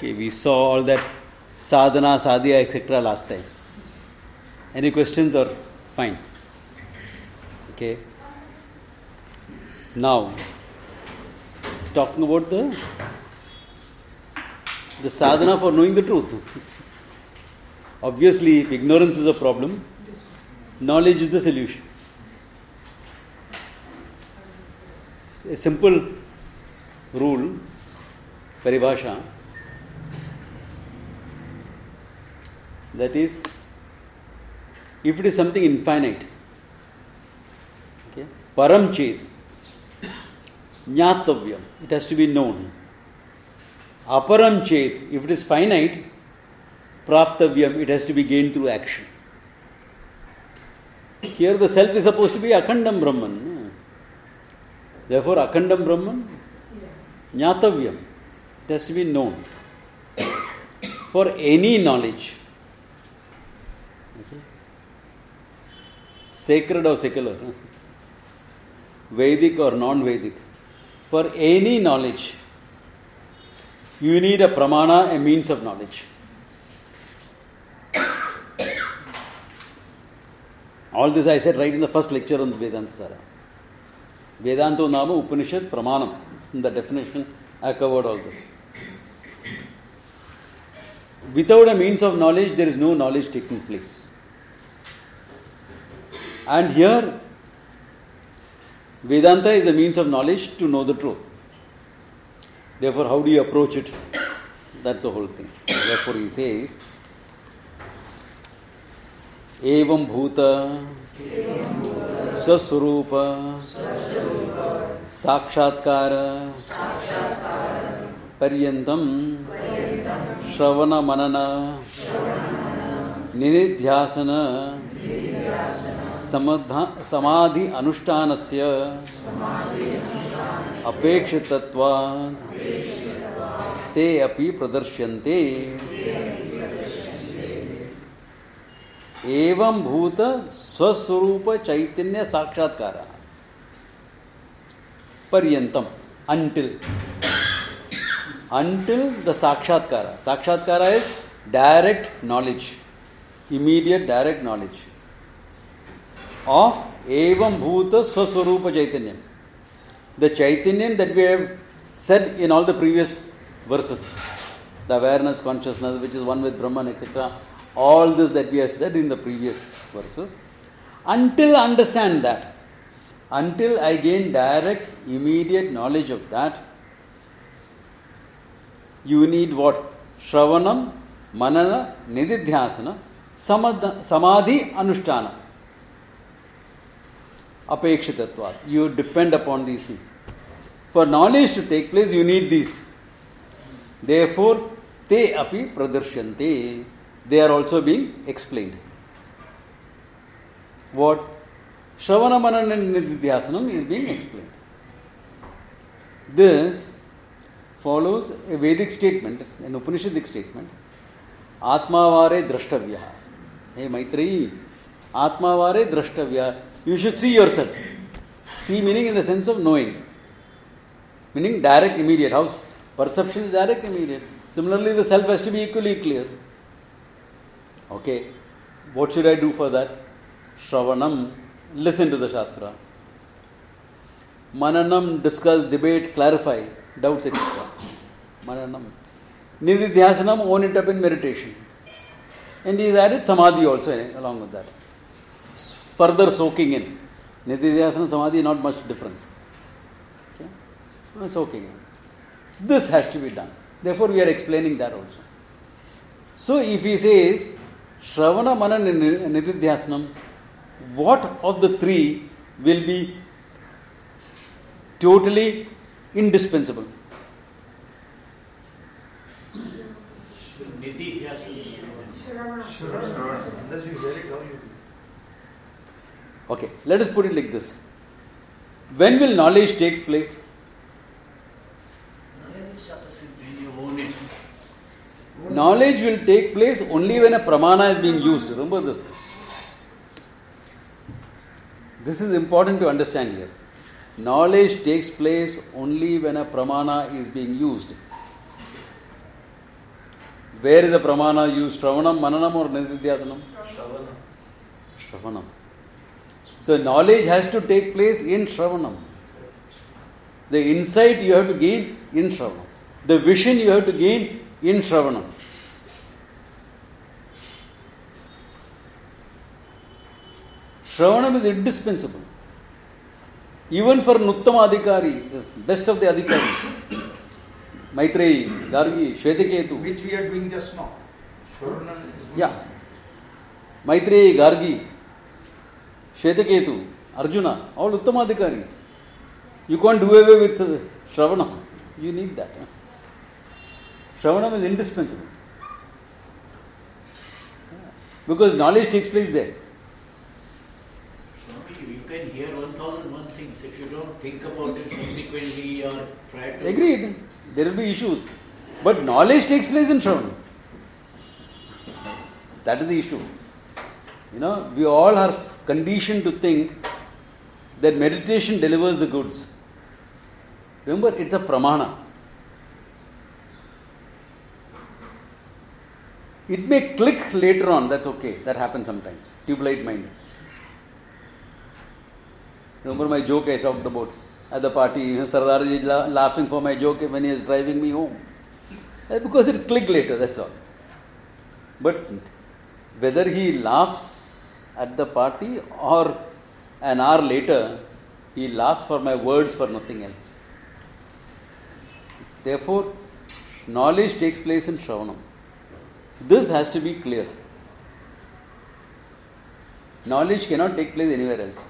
Okay, we saw all that sadhana, sadhya, etc. last time. Any questions or fine? Okay. Now, talking about the sadhana for knowing the truth. Obviously, if ignorance is a problem, knowledge is the solution. A simple rule, paribhasha, that is, if it is something infinite, okay, param chet, jnatavyam, it has to be known. Aparam chet, if it is finite, praptavyam, it has to be gained through action. Here the self is supposed to be akhandam Brahman. Therefore, akhandam Brahman, jnatavyam, it has to be known. For any knowledge, okay, sacred or secular, Vedic or non-Vedic, for any knowledge, you need a pramana, a means of knowledge. All this I said right in the first lecture on the Vedanta Sara. Vedanto Nama Upanishad Pramanam. In the definition, I covered all this. Without a means of knowledge, there is no knowledge taking place. And here, Vedanta is a means of knowledge to know the truth. Therefore, how do you approach it? That's the whole thing. Therefore, he says, Evam Bhuta Swaswarupa Sakshatkara Paryantam Shravana Manana Nididhyasana Samadhi Anushtanasya Apekshitatva Te api pradarsyante Evam Bhuta Swaswarupa Chaitanya Sakshatkara Paryantam, until the Sakshatkara. Sakshatkara is direct knowledge, immediate direct knowledge of Evam Bhuta Swaswarupa Chaitanyam. The Chaitanyam that we have said in all the previous verses, the awareness, consciousness, which is one with Brahman, etc. All this that we have said in the previous verses, until I understand that, until I gain direct, immediate knowledge of that, you need what? Shravanam, Manana, Nididhyasana, Samadhi, Anushtana. Apekshitatvat. You depend upon these things. For knowledge to take place, you need these. Therefore, te api pradarsyante. They are also being explained. What? Shravana Manana Nididhyasanam is being explained. This follows a Vedic statement, an Upanishadic statement. Atmavare drashtavya. Hey Maitreyi, Atmavare drashtavya. You should see yourself. See meaning in the sense of knowing. Meaning direct, immediate. How perception is direct, immediate. Similarly, the self has to be equally clear. Okay, what should I do for that? Shravanam, listen to the Shastra. Mananam, discuss, debate, clarify, doubts, etc. Mananam. Nididhyasanam, own it up in meditation. And he has added Samadhi also along with that. Further soaking in. Nididhyasana, Samadhi, not much difference. Okay? Soaking in. This has to be done. Therefore, we are explaining that also. So, if he says, Shravana Manana Nididhyasanam, what of the three will be totally indispensable? Okay, let us put it like this. When will knowledge take place? Knowledge will take place only when a pramana is being used. Remember this. This is important to understand here. Knowledge takes place only when a pramana is being used. Where is the pramana used? Shravanam, Mananam or Nididhyasanam? Shravanam. So knowledge has to take place in Shravanam. The insight you have to gain in Shravanam. The vision you have to gain in Shravanam. Shravanam is indispensable. Even for Nuttama Adhikari, the best of the Adhikaris. Maitreyi, Gargi, Shvetaketu. Which we are doing just now. Yeah. Maitreyi, Gargi, Shvetaketu, Arjuna, all Uttama Adhikaris. You can't do away with Shravanam. You need that. Shravanam is indispensable. Because knowledge takes place there. You can hear 1001 things if you don't think about it subsequently or try to... Agreed. There will be issues. But knowledge takes place in Shravanam. That is the issue. We all are conditioned to think that meditation delivers the goods. Remember, it's a pramana. It may click later on, that's okay. That happens sometimes. Tube-light mind. Remember my joke I talked about at the party? Sardarji is laughing for my joke when he is driving me home. Because it clicked later, that's all. But whether he laughs at the party or an hour later, he laughs for my words for nothing else. Therefore, knowledge takes place in Shravanam. This has to be clear. Knowledge cannot take place anywhere else.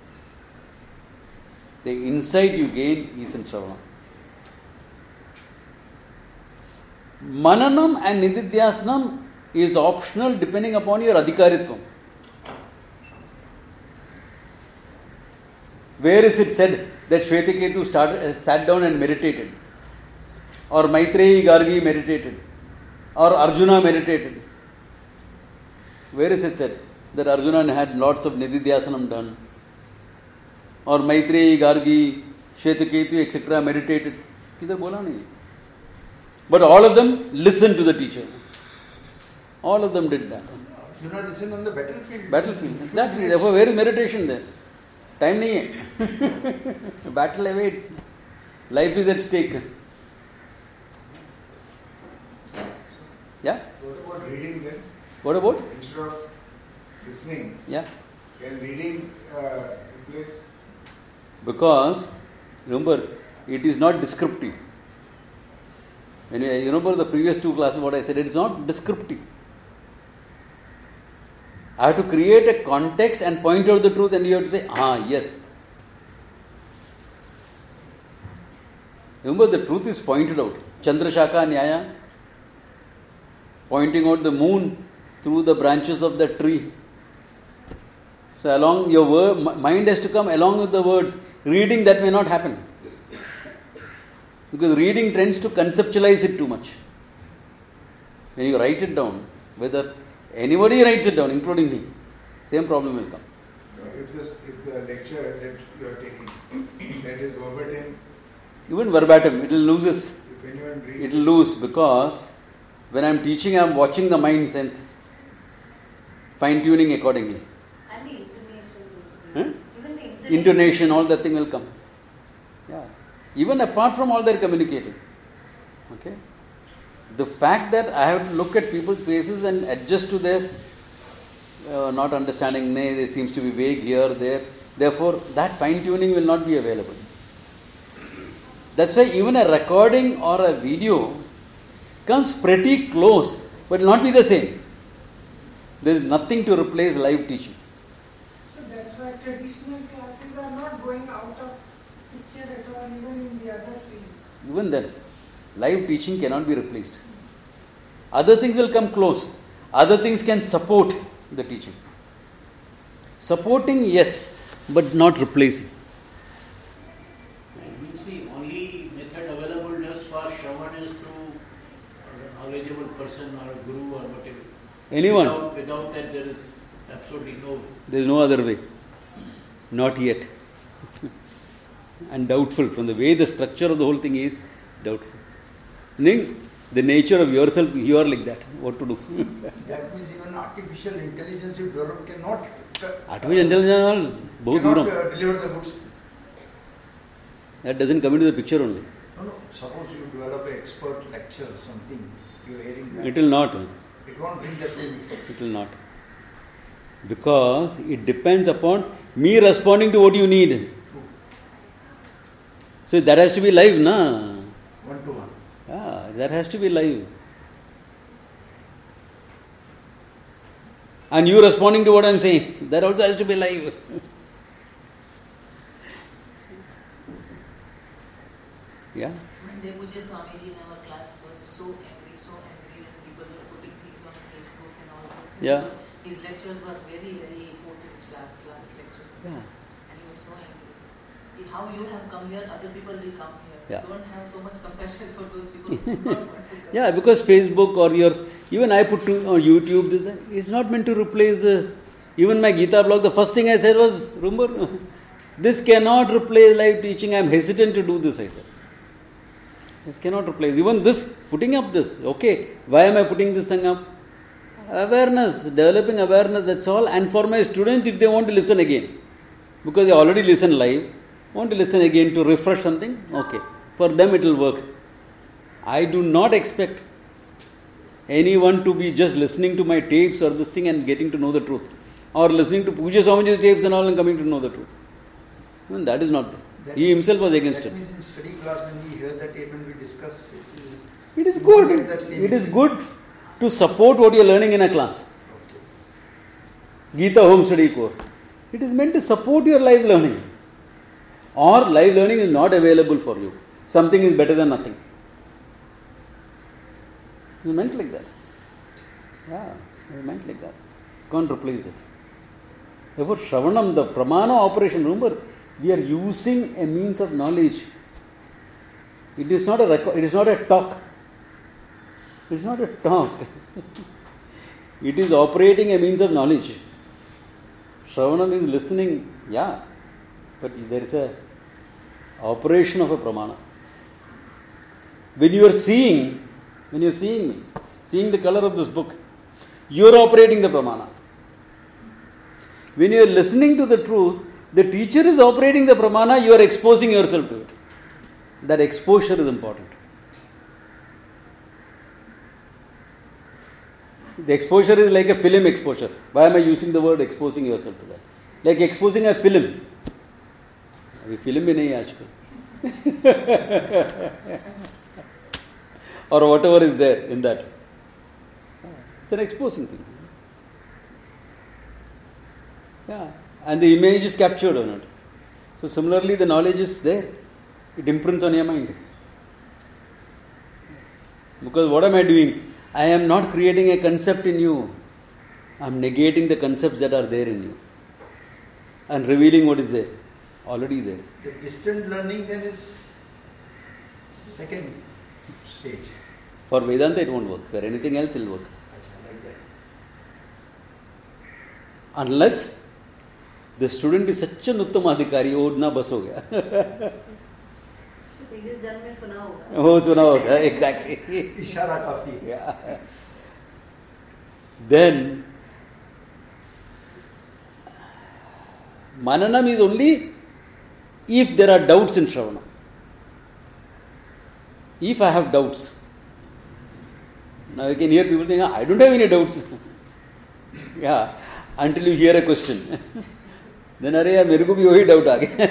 The insight you gain is in Shravanam. Mananam and Nididhyasanam is optional depending upon your adhikaritvam. Where is it said that Shvetaketu sat down and meditated? Or Maitreyi Gargi meditated? Or Arjuna meditated? Where is it said that Arjuna had lots of Nididhyasanam done? Or Maitreyi, Gargi, Shvetaketu, etc. meditated? Kidhar bola nahi. But all of them listened to the teacher. All of them did that. Arjuna listened on the battlefield. Battlefield, exactly. Therefore, where is meditation there? Time nahi hai. Battle awaits. Life is at stake. Yeah? What about reading then? What about? Instead of listening, Yeah. can reading replace? Because, remember, it is not descriptive. When you remember the previous two classes, what I said, it is not descriptive. I have to create a context and point out the truth, and you have to say, yes. Remember, the truth is pointed out. Chandrashaka Nyaya, pointing out the moon through the branches of the tree. So along your mind has to come along with the words. Reading, that may not happen. Because reading tends to conceptualize it too much. When you write it down, whether anybody writes it down, including me, same problem will come. If it's a lecture that you are taking, that is verbatim. Even verbatim, it will lose. If anyone reads, It will lose because when I am teaching, I am watching the mind sense, fine-tuning accordingly. And the intonation Huh? Even the Intonation, all that thing will come. Yeah. Even apart from all that communicating. Okay. The fact that I have to look at people's faces and adjust to their not understanding, they seems to be vague here, there. Therefore, that fine-tuning will not be available. That's why even a recording or a video comes pretty close, but will not be the same. There is nothing to replace live teaching. So that's why traditional classes are not going out of picture at all, even in the other fields. Even then, live teaching cannot be replaced. Other things will come close. Other things can support the teaching. Supporting, yes, but not replacing. It means the only method available just for Shravan is through a knowledgeable person or a guru or whatever. Anyone. Without that, there is absolutely no. There is no other way. Not yet. And doubtful. From the way the structure of the whole thing is, doubtful. Meaning, The nature of yourself, you are like that. What to do? That means even artificial intelligence you develop cannot Artificial intelligence, बहुत दूर. deliver the goods. That doesn't come into the picture only. No. Suppose you develop an expert lecture or something, you are hearing that. It will not. It won't bring the same effect. It will not. Because it depends upon me responding to what you need. True. So that has to be live, na? One to one. Yeah, that has to be live. And you responding to what I am saying, that also has to be live. Yeah. One day Pujya Swamiji in our class was so angry when people were putting things on Facebook and all those things. Yeah. Because his lectures were very, very important class lectures. Yeah. And he was so angry. How you have come here, other people will come here. Yeah. Don't have so much compassion for those people who do not want to come. Yeah, because Facebook or even I put on YouTube, it's not meant to replace this. Even my Gita blog, the first thing I said was, remember, this cannot replace live teaching. I am hesitant to do this, I said. This cannot replace. Even this, putting up this, okay, why am I putting this thing up? Awareness, developing awareness, that's all. And for my students, if they want to listen again, because they already listen live, want to listen again to refresh something, okay. For them it will work. I do not expect anyone to be just listening to my tapes or this thing and getting to know the truth. Or listening to Pujya Swamiji's tapes and all and coming to know the truth. I mean, that is not there. He himself was against it. That means in study class when we hear the tape and we discuss it. It is good. It is good to support what you are learning in a class. Gita home study course. It is meant to support your live learning. Or live learning is not available for you. Something is better than nothing. It is meant like that. Yeah, it is meant like that. Can't replace it. Therefore, Shravanam, the Pramana operation, remember, we are using a means of knowledge. It is not a talk. It is not a talk. It is operating a means of knowledge. Shravanam is listening, yeah, but there is a operation of a pramana. When you are seeing me, seeing the color of this book, you are operating the pramana. When you are listening to the truth, the teacher is operating the pramana, you are exposing yourself to it. That exposure is important. The exposure is like a film exposure. Why am I using the word exposing yourself to that? Like exposing a film. अभी film भी नहीं है आजकल. Or whatever is there in that. It's an exposing thing. Yeah. And the image is captured on it. So similarly the knowledge is there. It imprints on your mind. Because what am I doing? I am not creating a concept in you. I am negating the concepts that are there in you. And revealing what is there. Already there. The distant learning then is second stage. For Vedanta it won't work. For anything else it will work. Like that. Unless the student is such an Uttamadhikari, वो ना बस हो गया. previous जन्म में सुना होगा. वो सुना होगा, exactly. इशारा काफी. Yeah. Then Mananam is only if there are doubts in Shravana. If I have doubts. Now you can hear people saying, I don't have any doubts. Yeah, until you hear a question. Then अरे यार मेरे को भी वही doubt आ गया.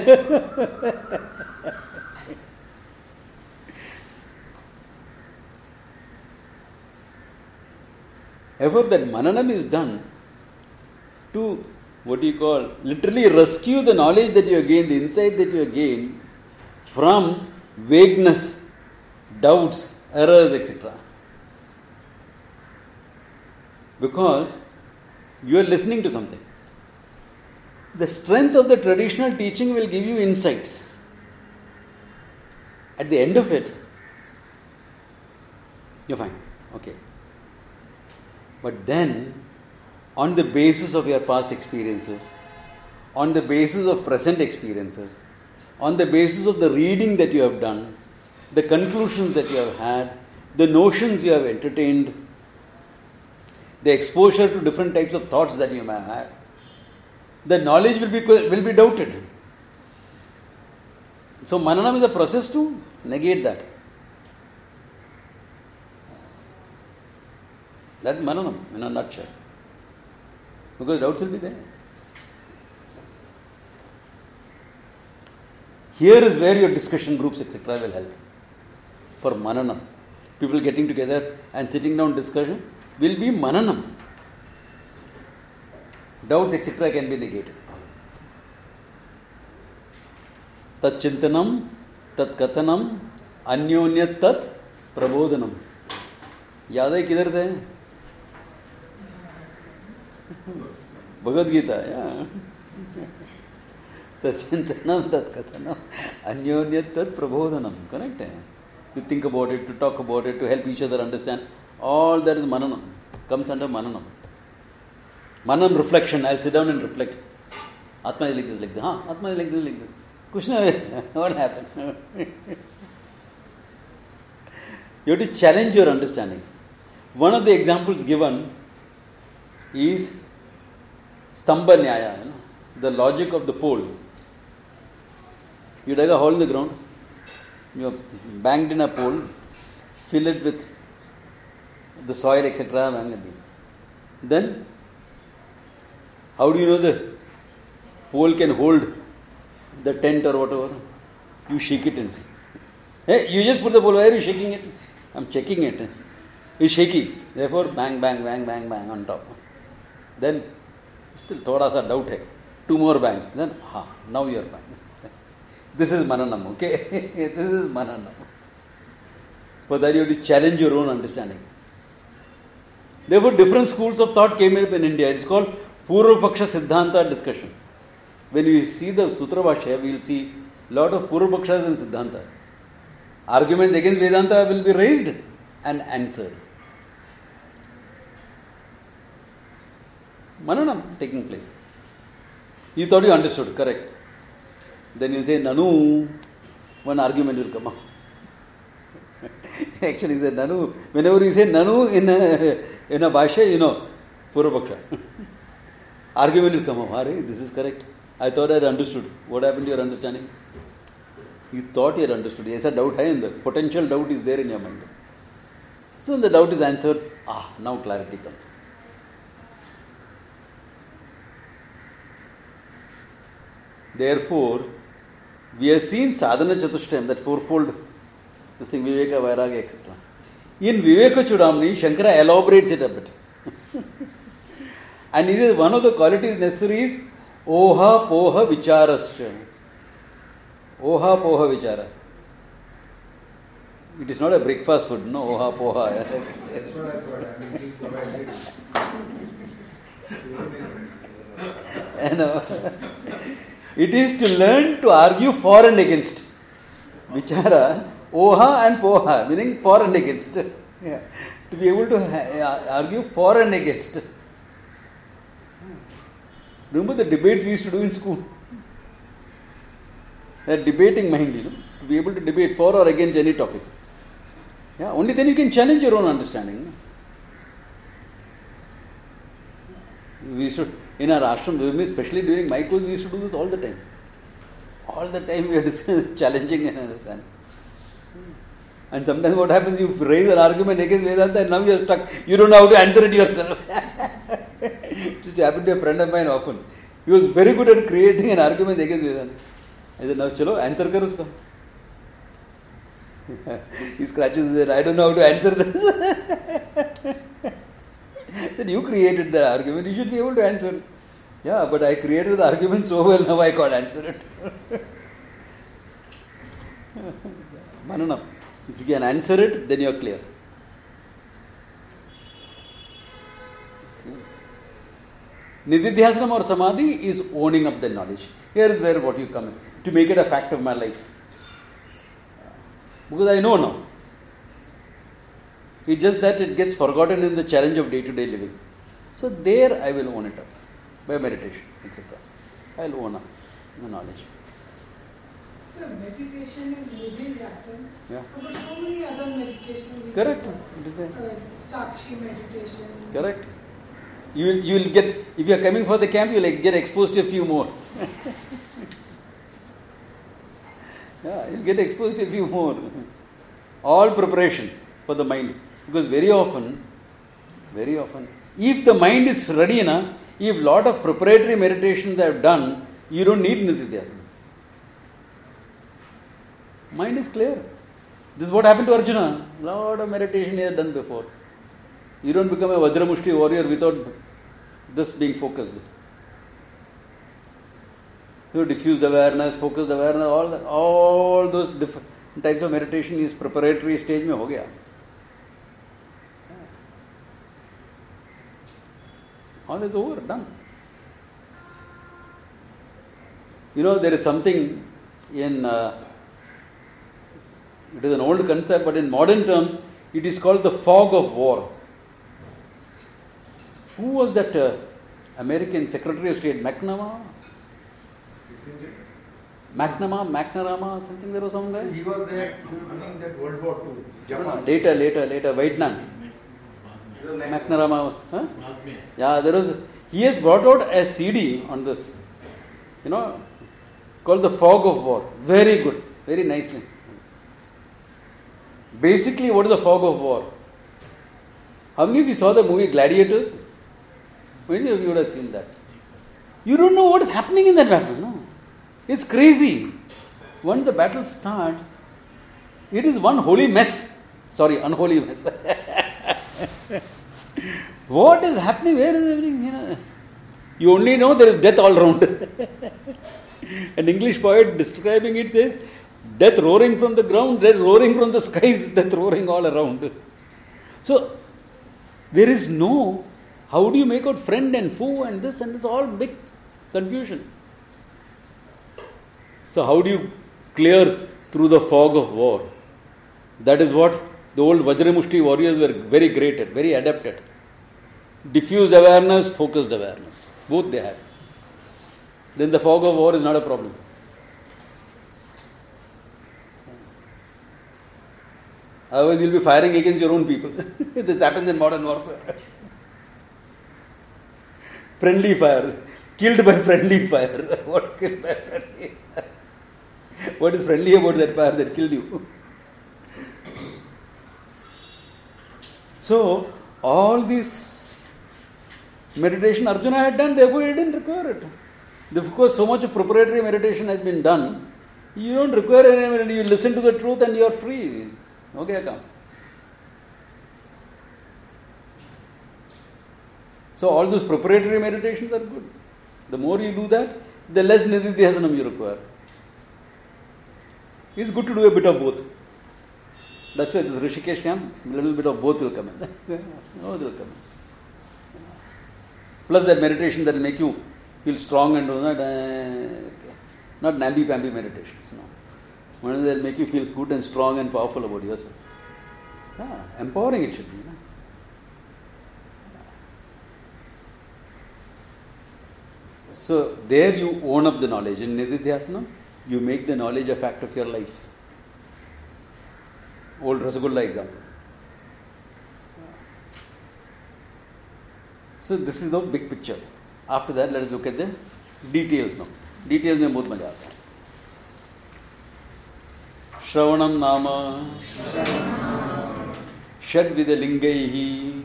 Therefore, that mananam is done to, literally rescue the knowledge that you have gained, the insight that you have gained from vagueness, doubts, errors, etc. Because you are listening to something. The strength of the traditional teaching will give you insights. At the end of it, you're fine. Okay. But then, on the basis of your past experiences, on the basis of present experiences, on the basis of the reading that you have done, the conclusions that you have had, the notions you have entertained, the exposure to different types of thoughts that you may have, the knowledge will be doubted. So mananam is a process to negate that. That's mananam in a nutshell. Because doubts will be there. Here is where your discussion groups, etc. will help. For mananam. People getting together and sitting down discussion will be mananam. Doubts, etc. can be negated. Tat chintanam, tat kathanam, anyonyat tat prabodhanam. याद है किधर से है? Bhagavad Gita. तच्चिंतनम Tatkathanam अन्योन्यत tat prabodhanam. Correct? To think about it, to talk about it, to help each other understand. All that is mananam. Comes under mananam. Manam reflection. I'll sit down and reflect. Atma is like this, like this. Atma is like this, like this. Krishna, what happened? You have to challenge your understanding. One of the examples given is Stambha Nyaya, the logic of the pole. You dig a hole in the ground, you have banked in a pole, fill it with the soil, etc. Then, how do you know the pole can hold the tent or whatever? You shake it and see. Hey, you just put the pole, why are you shaking it? I'm checking it. It's shaky. Therefore, bang, bang, bang, bang, bang on top. Then, still thoda sa doubt hai. 2 more bangs. Then, now you are fine. This is mananam, okay? This is mananam. For that, you have to challenge your own understanding. Therefore, different schools of thought came up in India. It's called Purva Paksha Siddhanta discussion. When we see the Sutra Bhashya, we will see a lot of Purva Pakshas and Siddhantas. Arguments against Vedanta will be raised and answered. Mananam taking place. You thought you understood, correct. Then you say Nanu, one argument will come up. Actually, he said Nanu. Whenever you say Nanu in a Bhashya, you know, Purva Paksha. Argument will come up. Are, this is correct. I thought I had understood. What happened to your understanding? You thought you had understood. Yes, a doubt hai, and the potential doubt is there in your mind. So when the doubt is answered, now clarity comes. Therefore, we have seen sadhana chatushtayam, that fourfold, this thing, viveka, vairagya, etc. In Viveka Chudamani, Shankara elaborates it a bit. And he says one of the qualities necessary is oha poha vicharasya. Oha poha vichara. It is not a breakfast food, no, oha poha. That's what I thought. I'm eating carbohydrates. It is to learn to argue for and against. Vichara, oha and poha, meaning for and against. Yeah. To be able to argue for and against. Remember the debates we used to do in school? That debating mind, to be able to debate for or against any topic. Yeah, only then you can challenge your own understanding. We used to, in our ashram, especially during my course, we used to do this all the time. All the time we are challenging and understanding. And sometimes what happens, you raise an argument against Vedanta and now you are stuck. You don't know how to answer it yourself. It just happened to a friend of mine often. He was very good at creating an argument against Vedanta. I said, now chalo, answer kar uska. He scratches his head, I don't know how to answer this. Then you created the argument, you should be able to answer it. Yeah, but I created the argument so well, now I can't answer it. Mananam. If you can answer it, then you are clear. Nididhyasana or Samadhi is owning up the knowledge. Here is where what you come in. To make it a fact of my life. Because I know now. It's just that it gets forgotten in the challenge of day-to-day living. So there I will own it up. By meditation, etc. I will own up the knowledge. So meditation is Nididhyasana. Yeah. But so many other meditations. Correct. It is there. Sakshi meditation. Correct. You'll get, if you are coming for the camp, you'll get exposed to a few more. Yeah, you'll get exposed to a few more. All preparations for the mind. Because very often, if the mind is ready enough, if lot of preparatory meditations I have done, you don't need Nididhyasana. Mind is clear. This is what happened to Arjuna. Lot of meditation he has done before. You don't become a Vajramushti warrior without this being focused. Diffused awareness, focused awareness, all those different types of meditation is preparatory stage mein ho gaya. All is over, done. There is something in, it is an old concept, but in modern terms, it is called the fog of war. Who was that American Secretary of State? McNamara, something, there was some guy? He was there during that World War II. Japan. Later, Vietnam. McNamara was, huh? Yeah, he has brought out a CD on this, called The Fog of War. Very good, very nicely. Basically, what is the fog of war? How many of you saw the movie Gladiators? Many of you would have seen that. You don't know what is happening in that battle, no? It's crazy. Once the battle starts, it is one holy mess. Sorry, unholy mess. What is happening? Where is everything? You only know there is death all around. An English poet describing it says, death roaring from the ground, death roaring from the skies, death roaring all around. So, there is no, how do you make out friend and foe and this, all big confusion. So, how do you clear through the fog of war? That is what the old Vajramushti warriors were very great at, very adept at. Diffused awareness, focused awareness. Both they had. Then the fog of war is not a problem. Otherwise, you'll be firing against your own people. This happens in modern warfare. Friendly fire. Killed by friendly fire. What killed by friendly fire? What is friendly about that fire that killed you? So, all this meditation Arjuna had done, therefore he didn't require it. Because so much of preparatory meditation has been done, you don't require any, you listen to the truth and you are free. Okay, come. So all those preparatory meditations are good. The more you do that, the less Nididhyasanam you require. It's good to do a bit of both. That's why this Rishikesh camp, a little bit of both will come in. Both will come in. Plus that meditation that will make you feel strong and not namby-pamby meditations. No. One that will make you feel good and strong and powerful about yourself. Yeah, empowering it should be. No? So there you own up the knowledge. In Nididhyasana, you make the knowledge a fact of your life. Old Rasgulla example. So this is the big picture. After that, let us look at the details now. Details में बहुत मजा आता है. श्रवणम नाम षड्विध लिंगैः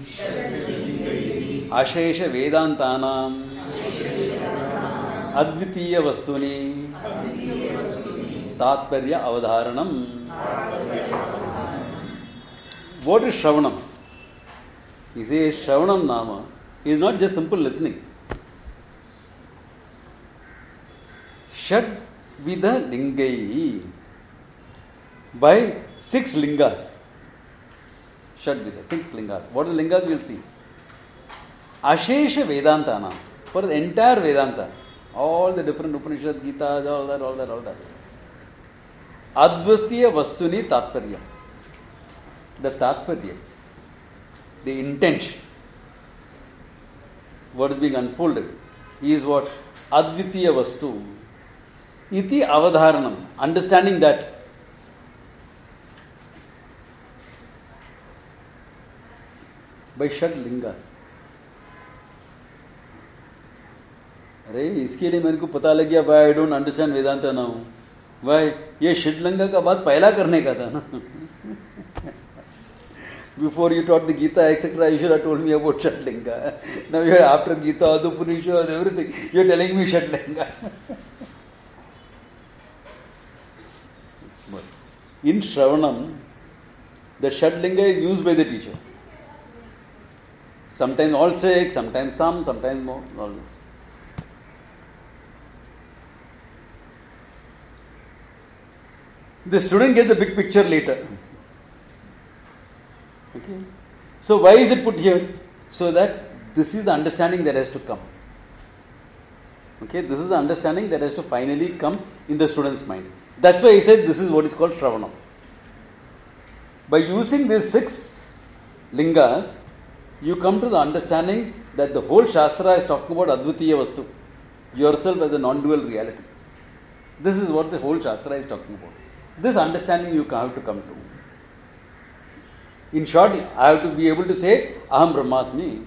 अशेष वेदांतानां अद्वितीय वस्तुनि तात्पर्य अवधारणम. What is Shravanam? He says Shravanam Nama is not just simple listening. Shad Vidha Lingai, by 6 lingas. Shad Vidha, 6 lingas. What are the lingas? We will see. Ashesha Vedantana, for the entire Vedanta, all the different Upanishads, Gitas, all that. Advitiya Vastuni Tatparya. The Tatparya, the intention, what is being unfolded, is what? Advitiya Vastu. iti avadharanam. Understanding that. By षड लिंगास. अरे इसके लिए मेरे को पता लग गया भाई, I don't understand Vedanta now. भाई ये षड लिंगा का बात पहला करने का था ना. Before you taught the Gita, etc., you should have told me about Shatlinga. Now you are after Gita, the Upanishad, everything. You are telling me Shatlinga. In Shravanam, the Shatlinga is used by the teacher. Sometimes all six, sometimes some, sometimes more, all this. The student gets the big picture later. Okay. So why is it put here? So that this is the understanding that has to come. Okay, this is the understanding that has to finally come in the student's mind. That's why he said this is what is called Shravanam. By using these 6 lingas, you come to the understanding that the whole Shastra is talking about Advitiya Vastu, yourself as a non-dual reality. This is what the whole Shastra is talking about. This understanding you have to come to. In short, I have to be able to say, Aham Brahmasmi.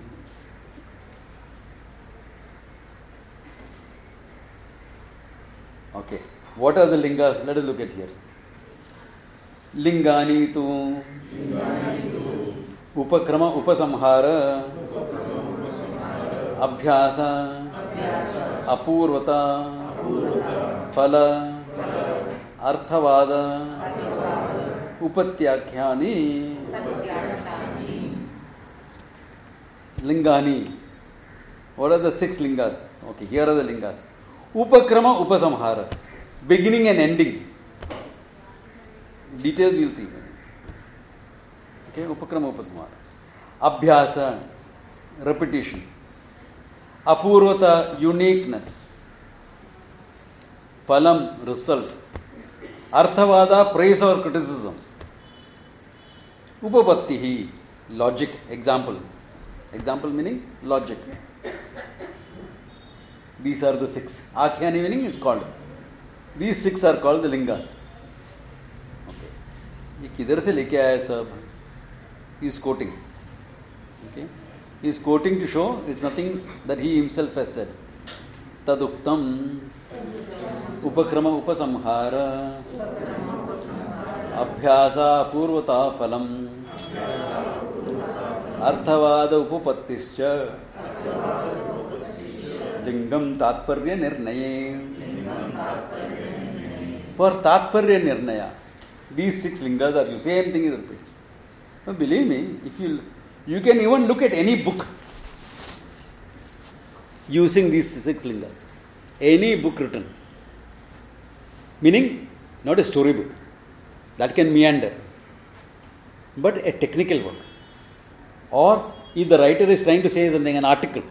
Okay. What are the lingas? Let us look at here. Lingani tu Upakrama Upasamhara Abhyasa Apurvata Phala Arthavada Upatyakyani Lingani. What are the 6 lingas? Okay, here are the lingas. Upakrama Upasamhara. Beginning and ending. Details we will see. Okay, Upakrama Upasamhara. Abhyasa, repetition. Apurvata, uniqueness. Phalam, result. Arthavada, praise or criticism. Upapattihi, logic, example. Example meaning logic. These are the 6. Akhyani meaning is called. These 6 are called the lingas. Okay. ये किधर से लेके आया सब? He is quoting. Okay. He is quoting to show it's nothing that he himself has said. Taduktam Upakrama Upasamhara Abhyasa Purvata Phalam Arthavada Upapattischa Lingam Tatparya Nirnaye. For Tatparya Nirnaya, these 6 lingas are used. Same thing is repeated. Now believe me, if you can even look at any book using these 6 lingas. Any book written. Meaning, not a storybook. That can meander. But a technical work. Or if the writer is trying to say something, an article,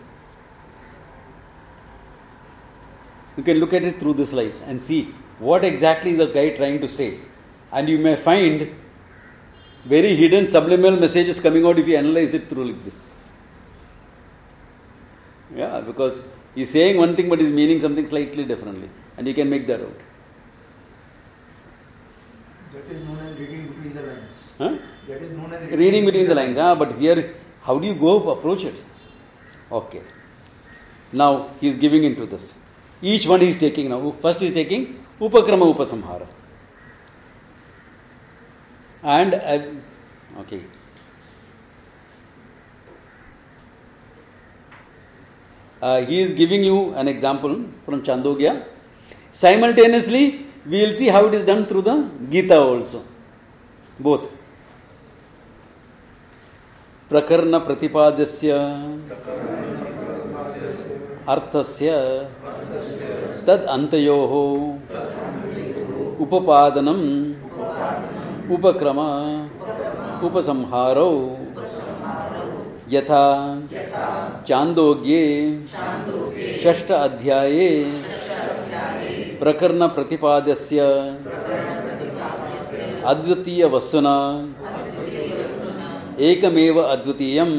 you can look at it through this light and see what exactly is the guy trying to say. And you may find very hidden subliminal messages coming out if you analyze it through like this. Yeah, because he's saying one thing but he's meaning something slightly differently. And you can make that out. That is known as reading between the lines. Huh? That is known as Reading between the lines. But here, how do you go approach it? Okay. Now, he is giving into this. Each one he is taking now. First he is taking Upakrama Upasamhara. And, okay. He is giving you an example from Chandogya. Simultaneously, we will see how it is done through the Gita also. Both. Prakarna Pratipadasya Arthasya Tad Antayoho Upapadanam Upakrama Upasamharo Yatha Chandogye Shashta Adhyaye Prakarna Pratipadasya Advitiya Vasuna Ekameva Advitiyam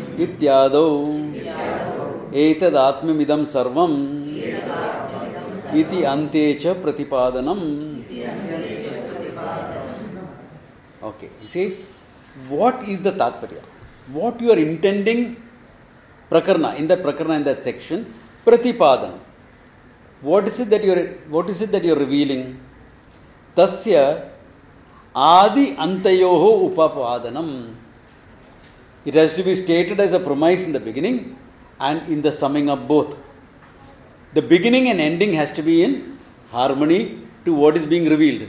Ityado Etad Atmamidam Sarvam iti ante cha pratipadanam. Okay, he says, what is the tatparya? What you are intending, prakarna, in that section, pratipadanam. What is it that you are revealing? Tasya adi antayoho upapadanam. It has to be stated as a premise in the beginning and in the summing up both. The beginning and ending has to be in harmony to what is being revealed.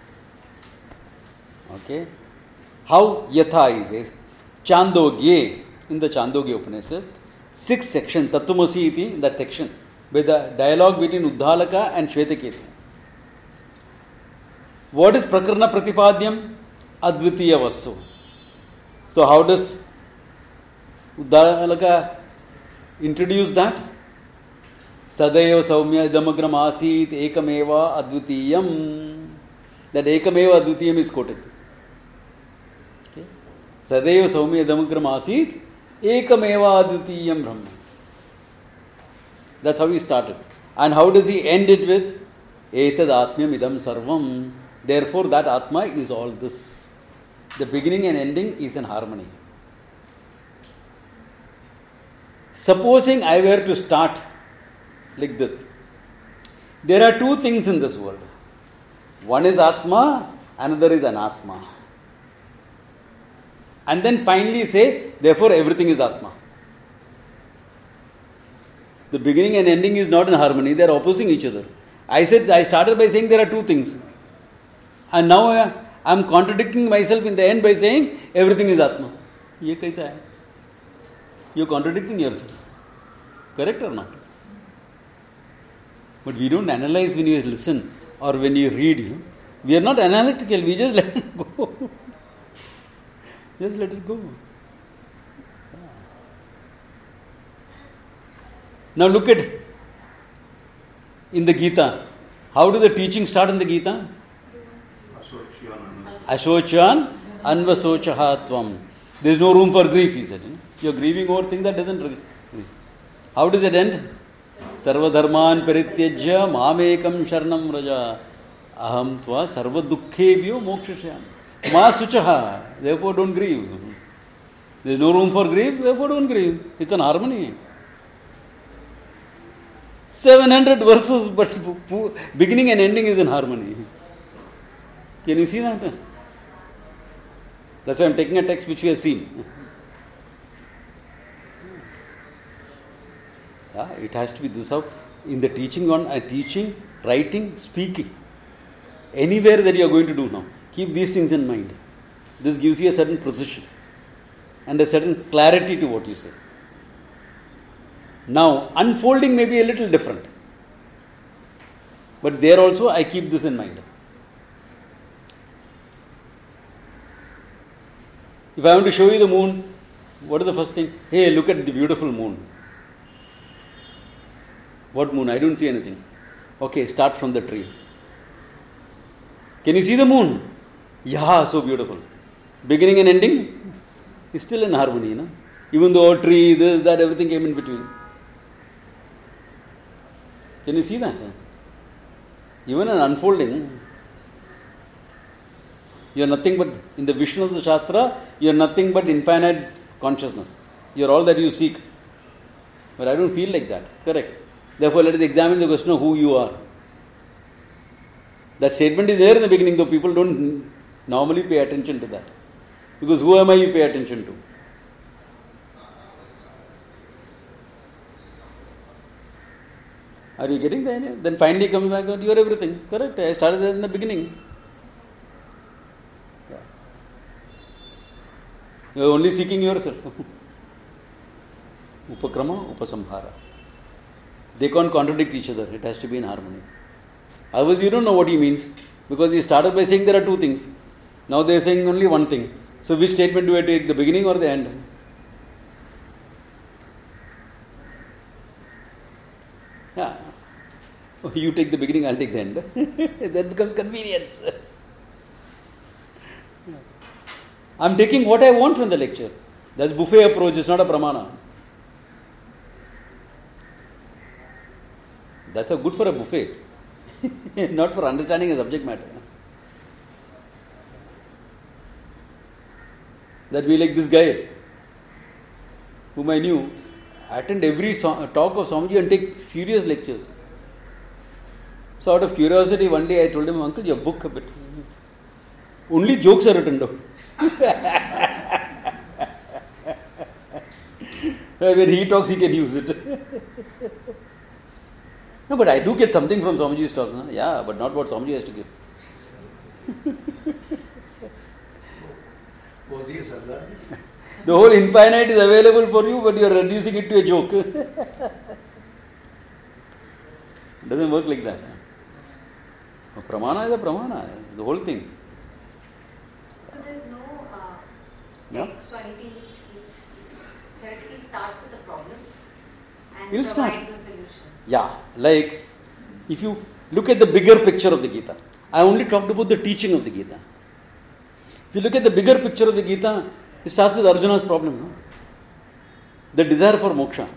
Okay? How yatha, he says, Chandogye, in the Chandogya Upanishad, 6th section, Tattvamasi iti, in that section, with the dialogue between Uddalaka and Shvetaketu. What is Prakarna Pratipadyam? Advitiya Vastu. So how does Uddalaka introduce that? Sadaiva Saumya Idamagram Asit Ekameva Advitiyam. That Ekameva Advitiyam is quoted. Okay. Sadaiva Saumya Idamagram Asit Ekameva Advitiyam Brahma. That's how he started. And how does he end it with? Etad Atmyam Idam Sarvam. Therefore, that Atma is all this. The beginning and ending is in harmony. Supposing I were to start like this. There are two things in this world. One is Atma, another is Anatma. And then finally say, therefore everything is Atma. The beginning and ending is not in harmony, they are opposing each other. I started by saying there are two things. And now I am contradicting myself in the end by saying everything is Atma. Ye kaisa hai? You are contradicting yourself. Correct or not? But we don't analyze when you listen or when you read. We are not analytical. We just let it go. Just let it go. Now look at in the Gita. How do the teaching start in the Gita? Ashochan anvasochaha tvam. There is no room for grief, he said. You are grieving over things that doesn't grieve. How does it end? Sarva dharman parityajya mamekam sharanam raja aham tva sarva dukkhebhyo mokshashyam. Ma suchaha. Therefore don't grieve. There is no room for grief, therefore don't grieve. It's an harmony. 700 verses, but beginning and ending is in harmony. Can you see that? That's why I'm taking a text which we have seen. It has to be this how in the teaching writing, speaking. Anywhere that you are going to do now, keep these things in mind. This gives you a certain precision and a certain clarity to what you say. Now, unfolding may be a little different. But there also I keep this in mind. If I want to show you the moon, what is the first thing? Hey, look at the beautiful moon. What moon? I don't see anything. Okay, start from the tree. Can you see the moon? Yeah, so beautiful. Beginning and ending is still in harmony, no? Even though a tree, this, that, everything came in between. Can you see that? Even an unfolding, you are nothing but, in the vision of the Shastra, you are nothing but infinite consciousness. You are all that you seek. But I don't feel like that. Correct. Therefore, let us examine the question of who you are. That statement is there in the beginning, though people don't normally pay attention to that. Because who am I you pay attention to? Are you getting the idea? Then finally comes back, you are everything. Correct. I started in the beginning. Yeah. You are only seeking yourself. Upakrama, upasamhara. They can't contradict each other. It has to be in harmony. Otherwise, you don't know what he means. Because he started by saying there are two things. Now they are saying only one thing. So which statement do I take? The beginning or the end? Yeah. You take the beginning, I'll take the end. That becomes convenience. I'm taking what I want from the lecture. That's buffet approach, it's not a pramana. That's a good for a buffet. not for understanding a subject matter. That we like this guy, whom I knew, attend every talk of Swamiji and take serious lectures. So out of curiosity, one day I told him, Uncle, your book a bit. Only jokes are written down. When he talks, he can use it. No, but I do get something from Swamiji's talk. No? Yeah, but not what Swamiji has to give. Was he a Sardarji? The whole infinite is available for you, but you are reducing it to a joke. It doesn't work like that. A pramana is a pramana, the whole thing. So there's no Yeah. text or anything which theoretically starts with a problem and It'll start. provides a solution. Yeah, like if you look at the bigger picture of the Gita, I only talked about the teaching of the Gita. If you look at the bigger picture of the Gita, it starts with Arjuna's problem, no? The desire for moksha.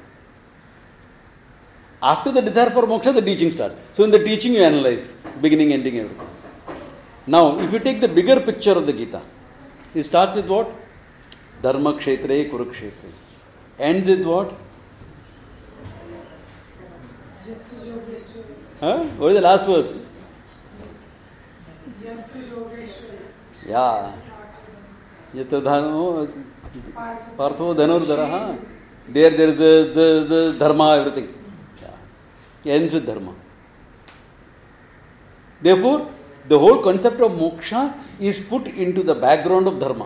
After the desire for moksha, the teaching starts. So in the teaching you analyze, beginning, ending, everything. Now, if you take the bigger picture of the Gita, it starts with what? Dharma kshetre kurukshetre. Ends with what? Huh? What is the last verse? Yeah. Yatadhano Partho Dhanurdhara. There is the dharma, everything. Yeah. Ends with dharma. Therefore, the whole concept of moksha is put into the background of dharma.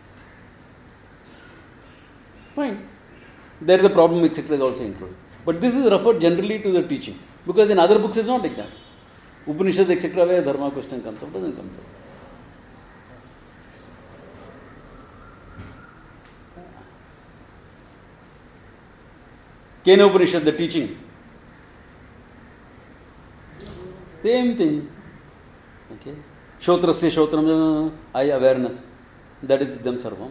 Fine. There the problem, etc. is also included. But this is referred generally to the teaching. Because in other books it's not like that. Upanishad, etc. where dharma question comes up, doesn't come up. Kena Upanishad, the teaching. Same thing. Okay. Shotrasya Shotram, I awareness. That is them sarvam.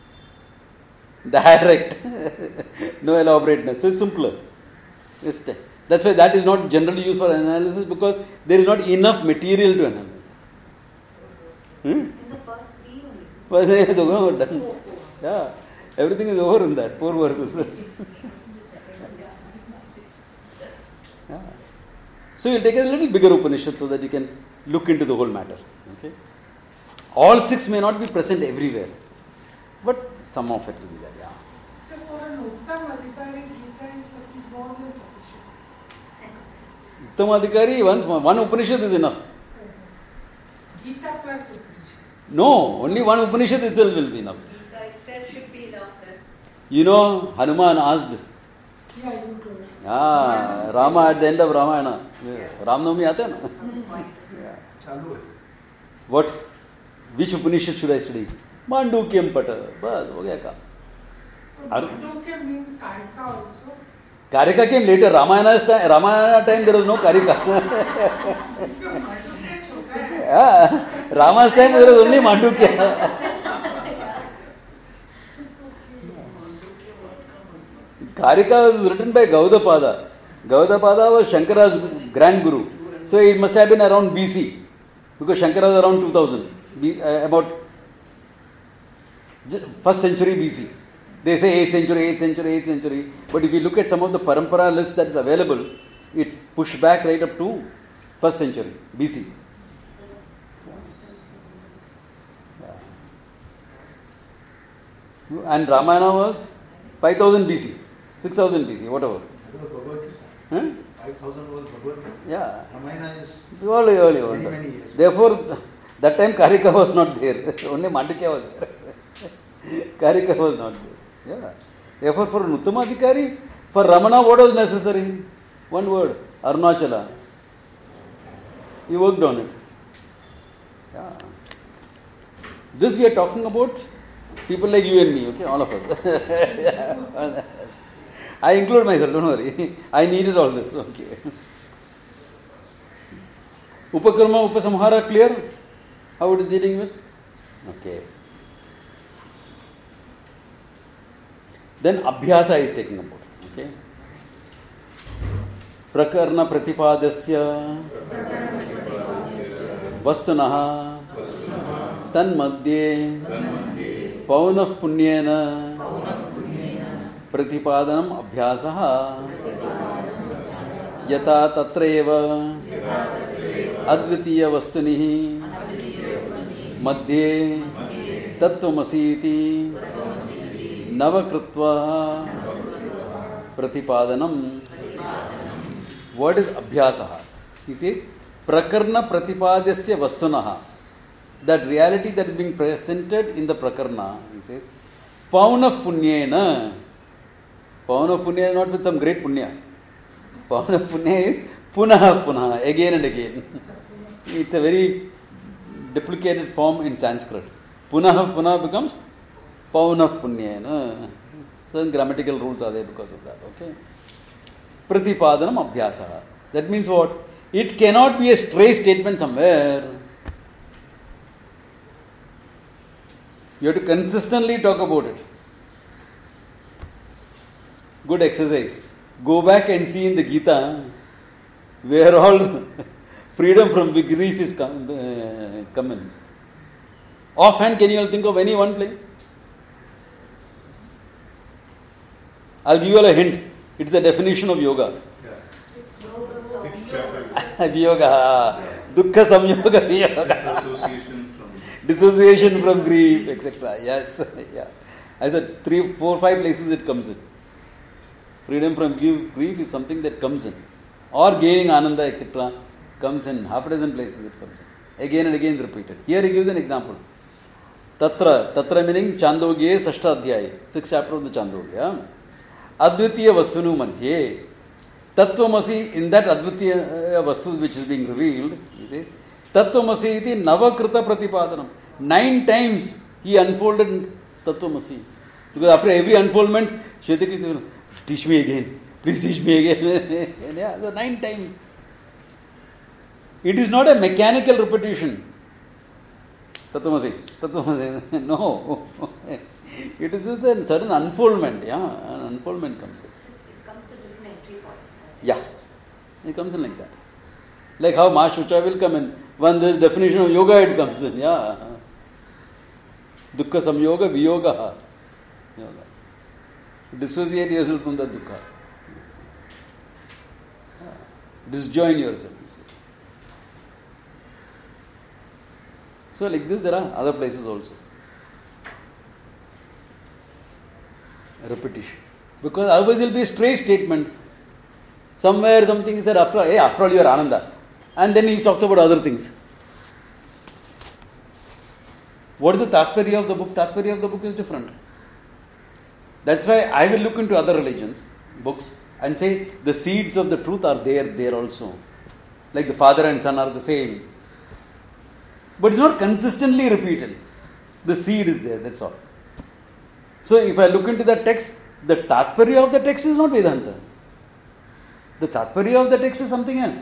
Direct. No elaborateness. So it's simpler. That's why that is not generally used for analysis, because there is not enough material to analyze. In the first three only. Done. Yeah. Everything is over in that. 4 verses. Yeah. So you'll take a little bigger Upanishad so that you can look into the whole matter. Okay. All 6 may not be present everywhere, but some of it will be there. Yeah. So for an Uttam Adhikari, Gita is more than sufficient. Uttam Adhikari, one Upanishad is enough. Gita plus Upanishad. No, only one Upanishad itself will be enough. Gita itself should be enough then. You know, Hanuman asked, Yeah, you do it. Rama at the end of Ramayana. Ramnavami aata hai na? चालू है. What? Which Upanishad should I study? Mandukyam Pata. Bas, ho gaya kaam. Mandukya means Karika also. Karika came later. Ramayana time there was no Karika. Yeah. Rama's time there was only Mandukya. Karika was written by Gaudapada. Gaudapada was Shankara's grand guru. So it must have been around BC. Because Shankara was around 2000. About 1st century BC. They say 8th century. But if you look at some of the Parampara list that is available, it pushed back right up to 1st century BC. And Ramayana was 5000 BC, 6000 BC, whatever. That was Bhagavad Gita. Huh? 5000 was Bhagavad Gita. Yeah. Ramayana is Early. many years. Therefore, that time Karika was not there. Only Mandukya was there. Karika was not there. Yeah. Therefore, for an Uttamadhikari, for Ramana, what was necessary? One word, Arunachala. He worked on it. Yeah. This we are talking about people like you and me, okay? All of us. I include myself, don't worry. I needed all this, okay. Upakarma, Upasamhara, clear? How it is dealing with? Okay. Then Abhyasa is taking about, okay? प्रकरण प्रतिपादस्य वस्तुनः तन्मध्ये पौनः पुण्येन प्रतिपादनम् अभ्यासः यथा तत्रैव अद्वितीय वस्तुनिः मध्ये तत्त्वमसि इति नवकृत्वा प्रतिपादनम्. What is abhyasah? He says prakarna pratipadyasya vastunah. That reality that is being presented in the prakarna, he says paunah punyena. Paunah punya is not with some great punya. Paunah punya is punah punah, again and again. It's a very duplicated form in Sanskrit. Punah punah becomes paunah punyena. Certain grammatical rules are there because of that. Okay. Pratipadanam abhyasa. That means what? It cannot be a stray statement somewhere. You have to consistently talk about it. Good exercise. Go back and see in the Gita where all freedom from grief is coming. Offhand, can you all think of any one place? I'll give you all a hint. It's the definition of yoga. Yeah. 6 chapters. Yoga. Dukkha samyoga yoga. Dissociation from grief, etc. Yes. Yeah. I said 3, 4, 5 places it comes in. Freedom from grief is something that comes in. Or gaining ananda, etc. comes in. Half a dozen places it comes in. Again and again it's repeated. Here he gives an example. Tatra meaning Chandogya, Sashta Adhyaya, 6th chapter of the Chandogya. Advitiya Vasunu Madhye. Tattvamasi, in that Advitiya Vastu which is being revealed, he says, Tattvamasi iti Navakrita Pratipadanam. 9 times he unfolded Tattvamasi. Because after every unfoldment, Shvetaki says, teach me again. Please teach me again. Yeah, so 9 times. It is not a mechanical repetition. Tattvamasi. No. It is just a certain unfoldment. Yeah, an unfoldment comes in. It comes to different entry points. Yeah, it comes in like that. Like how Ma Shucha will come in. When the definition of yoga, it comes in. Yeah. Dukkha samyoga viyoga. Yoga. Dissociate yourself from the dukkha. Disjoin yourself. So like this there are other places also. Repetition. Because otherwise it will be a stray statement. Somewhere something is said after all you are Ananda. And then he talks about other things. What is the Tatparya of the book? Tatparya of the book is different. That's why I will look into other religions, books, and say the seeds of the truth are there also. Like the father and son are the same. But it's not consistently repeated. The seed is there, that's all. So if I look into the text, the Tatparya of the text is not Vedanta. The Tatparya of the text is something else.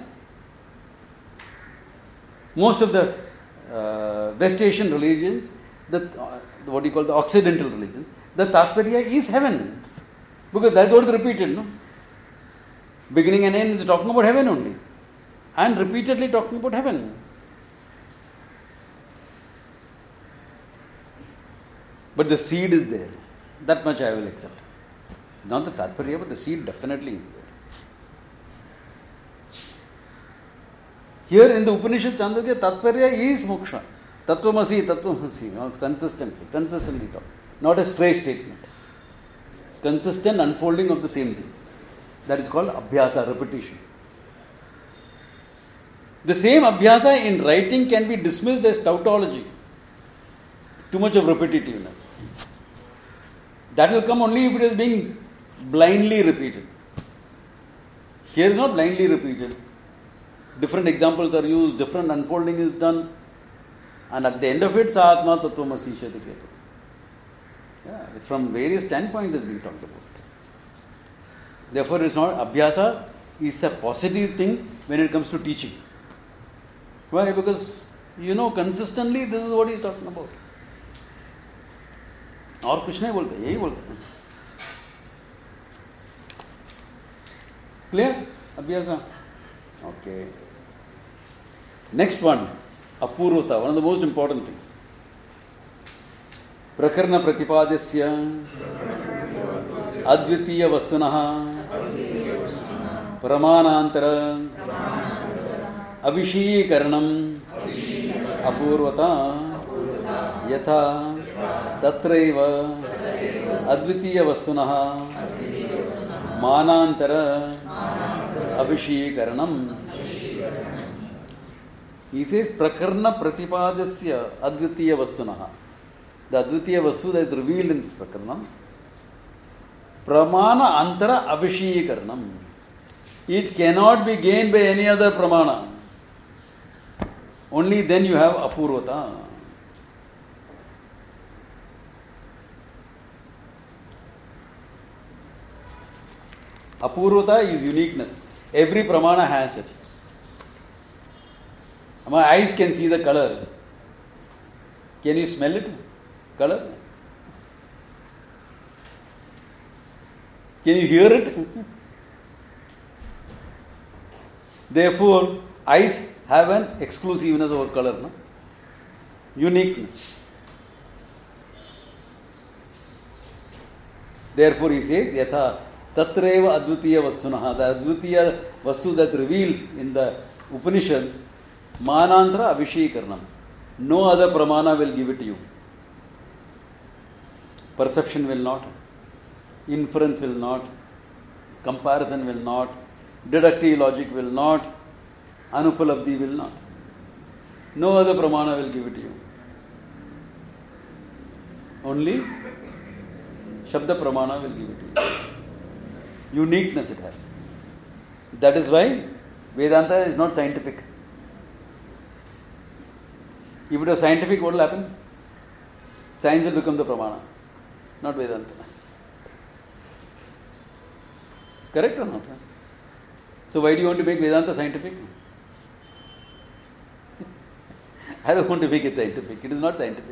Most of the West Asian religions, what you call the Occidental religions, the Tatparya is heaven. Because that's what is repeated, no? Beginning and end is talking about heaven only. And repeatedly talking about heaven. But the seed is there. That much I will accept. Not the Tatparya, but the seed definitely is there. Here in the Upanishad Chandogya, Tatparya is moksha. Tattvamasi, consistently talk. Not a stray statement. Consistent unfolding of the same thing. That is called abhyasa, repetition. The same abhyasa in writing can be dismissed as tautology. Too much of repetitiveness. That will come only if it is being blindly repeated. Here is not blindly repeated. Different examples are used, different unfolding is done, and at the end of it, Sa Atma Tattvamasi Shati Ketu. Yeah, from various standpoints is being talked about. Therefore, it's not abhyasa is a positive thing when it comes to teaching. Why? Because consistently this is what he is talking about. और कुछ नहीं बोलते, यही बोलते हैं. Clear? Abhyasa? Okay. Next one, apurvata, one of the most important things. Prakarna pratipadasya advitiya vastunaha pramanantara avishikaranam apurvata yatha tatraiva advitiya vastunaha manantara avishikaranam. He says prakarna pratipadasya advitiya vastunaha. The advitiya vastu that is revealed in this prakarna, pramana antara avishikaranam. It cannot be gained by any other pramana. Only then you have apurvata. Apurvata is uniqueness. Every pramana has it. My eyes can see the color. Can you smell it? Color? Can you hear it? Therefore, eyes have an exclusiveness over color, no? Uniqueness. Therefore, he says, Yatha tatreva advitiya vastunaha. The advitiya vastu that revealed in the Upanishad, manantara avishikaranam. No other pramana will give it to you. Perception will not, inference will not, comparison will not, deductive logic will not, anupalabdhi will not. No other pramana will give it to you. Only Shabda pramana will give it to you. Uniqueness it has. That is why Vedanta is not scientific. If it was scientific, what will happen? Science will become the pramana, not Vedanta. Correct or not? So why do you want to make Vedanta scientific? I don't want to make it scientific. It is not scientific.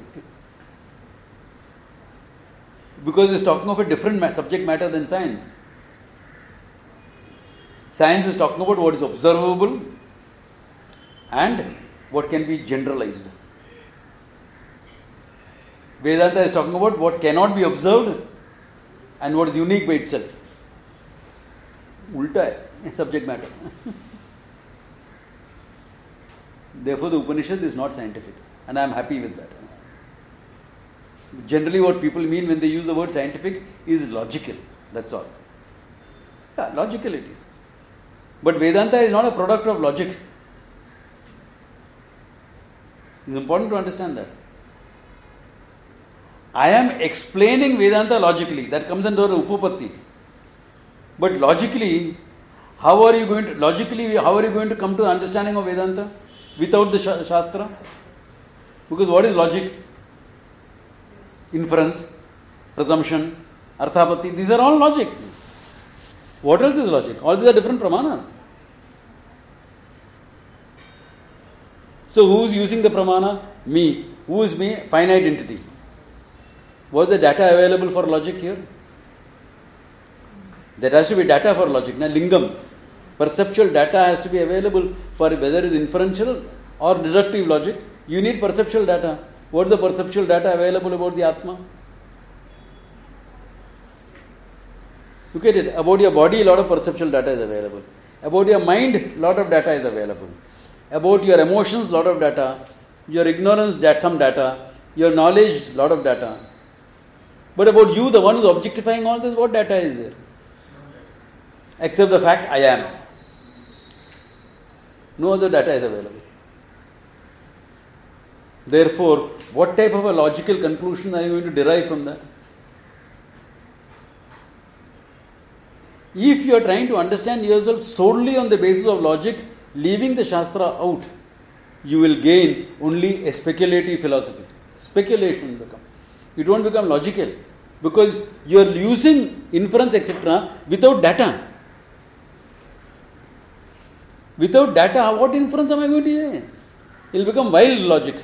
Because it's talking of a different subject matter than science. Science is talking about what is observable and what can be generalized. Vedanta is talking about what cannot be observed and what is unique by itself. Ulta hai, subject matter. Therefore, the Upanishad is not scientific, and I am happy with that. Generally, what people mean when they use the word scientific is logical. That's all. Yeah, logical it is. But Vedanta is not a product of logic. It's important to understand that. I am explaining Vedanta logically. That comes under Upapatti. But logically, how are you going to come to the understanding of Vedanta without the Shastra? Because what is logic? Inference, presumption, arthapatti, these are all logic. What else is logic? All these are different pramanas. So who is using the pramana? Me. Who is me? Finite entity. Was the data available for logic here? There has to be data for logic. Now, lingam, perceptual data has to be available for whether it is inferential or deductive logic. You need perceptual data. What is the perceptual data available about the Atma? Look at it. About your body, a lot of perceptual data is available. About your mind, a lot of data is available. About your emotions, a lot of data. Your ignorance, some data. Your knowledge, a lot of data. But about you, the one who is objectifying all this, what data is there? Except the fact I am. No other data is available. Therefore, what type of a logical conclusion are you going to derive from that? If you are trying to understand yourself solely on the basis of logic, leaving the Shastra out, you will gain only a speculative philosophy. Speculation will become. It won't become logical because you are using inference, etc., without data. Without data, what inference am I going to say? It will become wild logic.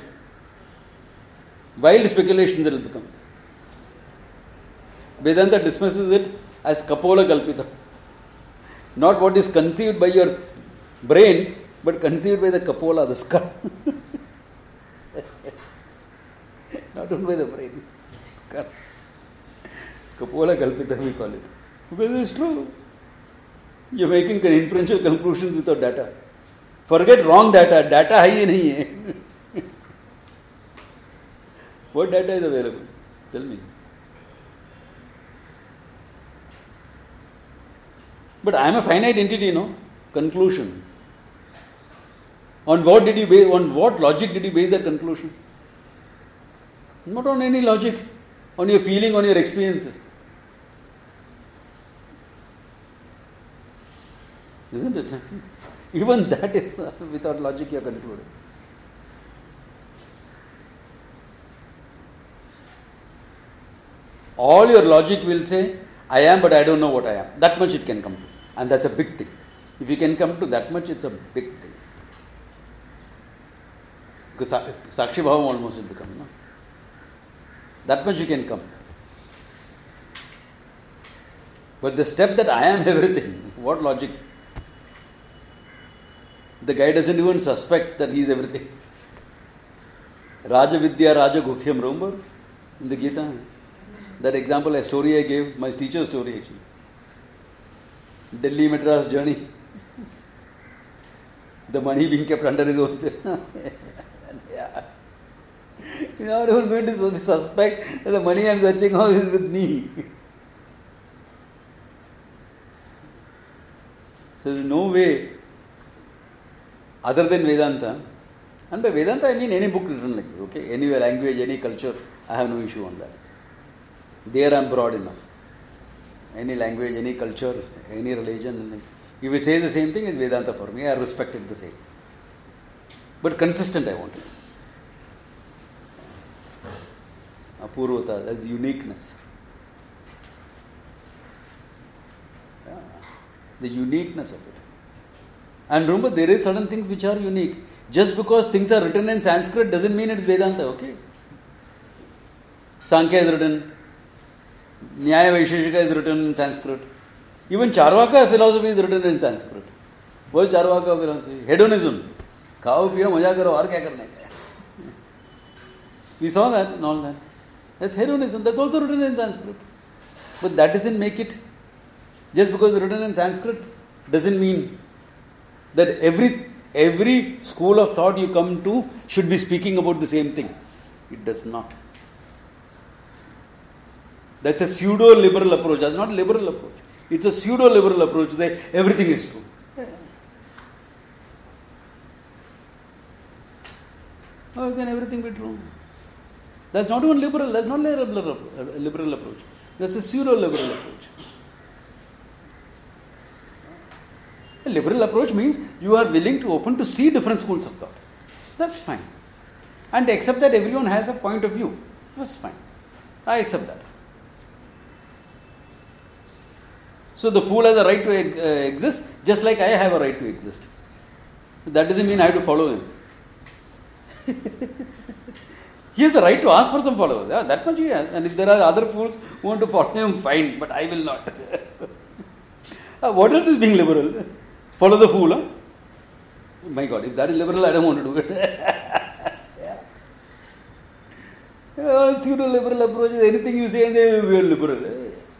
Wild speculations it will become. Vedanta dismisses it as Kapola Kalpita. Not what is conceived by your brain, but conceived by the Kapola, the skull. Not only by the brain, skull. Kapola Kalpita, we call it. Because it's true. You're making inferential conclusions without data. Forget wrong data. Data hai nahi hai. What data is available? Tell me. But I am a finite entity, no? Conclusion. On what did you base? On what logic did you base that conclusion? Not on any logic. On your feeling, on your experiences. Isn't it? Even that is without logic you are concluding. All your logic will say, I am but I don't know what I am. That much it can come to. And that's a big thing. If you can come to that much, it's a big thing. Because Sakshi Bhavam almost will become. No? That much you can come. But the step that I am everything, what logic? The guy doesn't even suspect that he is everything. Raja Vidya, Raja Gukhyam, remember? In the Gita. That example, a story I gave, my teacher's story actually. Delhi Madras journey. The money being kept under his own pay. Yeah. You're not even going to suspect that the money I'm searching for is with me. So there's no way other than Vedanta. And by Vedanta I mean any book written like this, okay? Any language, any culture, I have no issue on that. There I am broad enough. Any language, any culture, any religion. If it says the same thing, it's Vedanta for me. I respect it the same. But consistent I want it. Apurvata, that's uniqueness. Yeah. The uniqueness of it. And remember, there is certain things which are unique. Just because things are written in Sanskrit doesn't mean it's Vedanta, okay? Sankhya is written. Nyaya Vaisheshika is written in Sanskrit. Even Charvaka philosophy is written in Sanskrit. What is Charvaka philosophy? Hedonism. Khao, piyo, maja karo, aur kya karne ka? We saw that and all that. That's hedonism. That's also written in Sanskrit. But that doesn't make it. Just because it's written in Sanskrit doesn't mean that every school of thought you come to should be speaking about the same thing. It does not. That's a pseudo-liberal approach. That's not a liberal approach. It's a pseudo-liberal approach to say everything is true. How can everything be true? That's not even liberal. That's not a liberal approach. That's a pseudo-liberal approach. A liberal approach means you are willing to open to see different schools of thought. That's fine. And accept that everyone has a point of view. That's fine. I accept that. So the fool has a right to exist, just like I have a right to exist. That doesn't mean I have to follow him. He has the right to ask for some followers. Yeah, that much he has. And if there are other fools who want to follow him, fine, but I will not. What else is being liberal? Follow the fool, huh? My God, if that is liberal, I don't want to do it. Pseudo-liberal approach is anything you say and they we are liberal.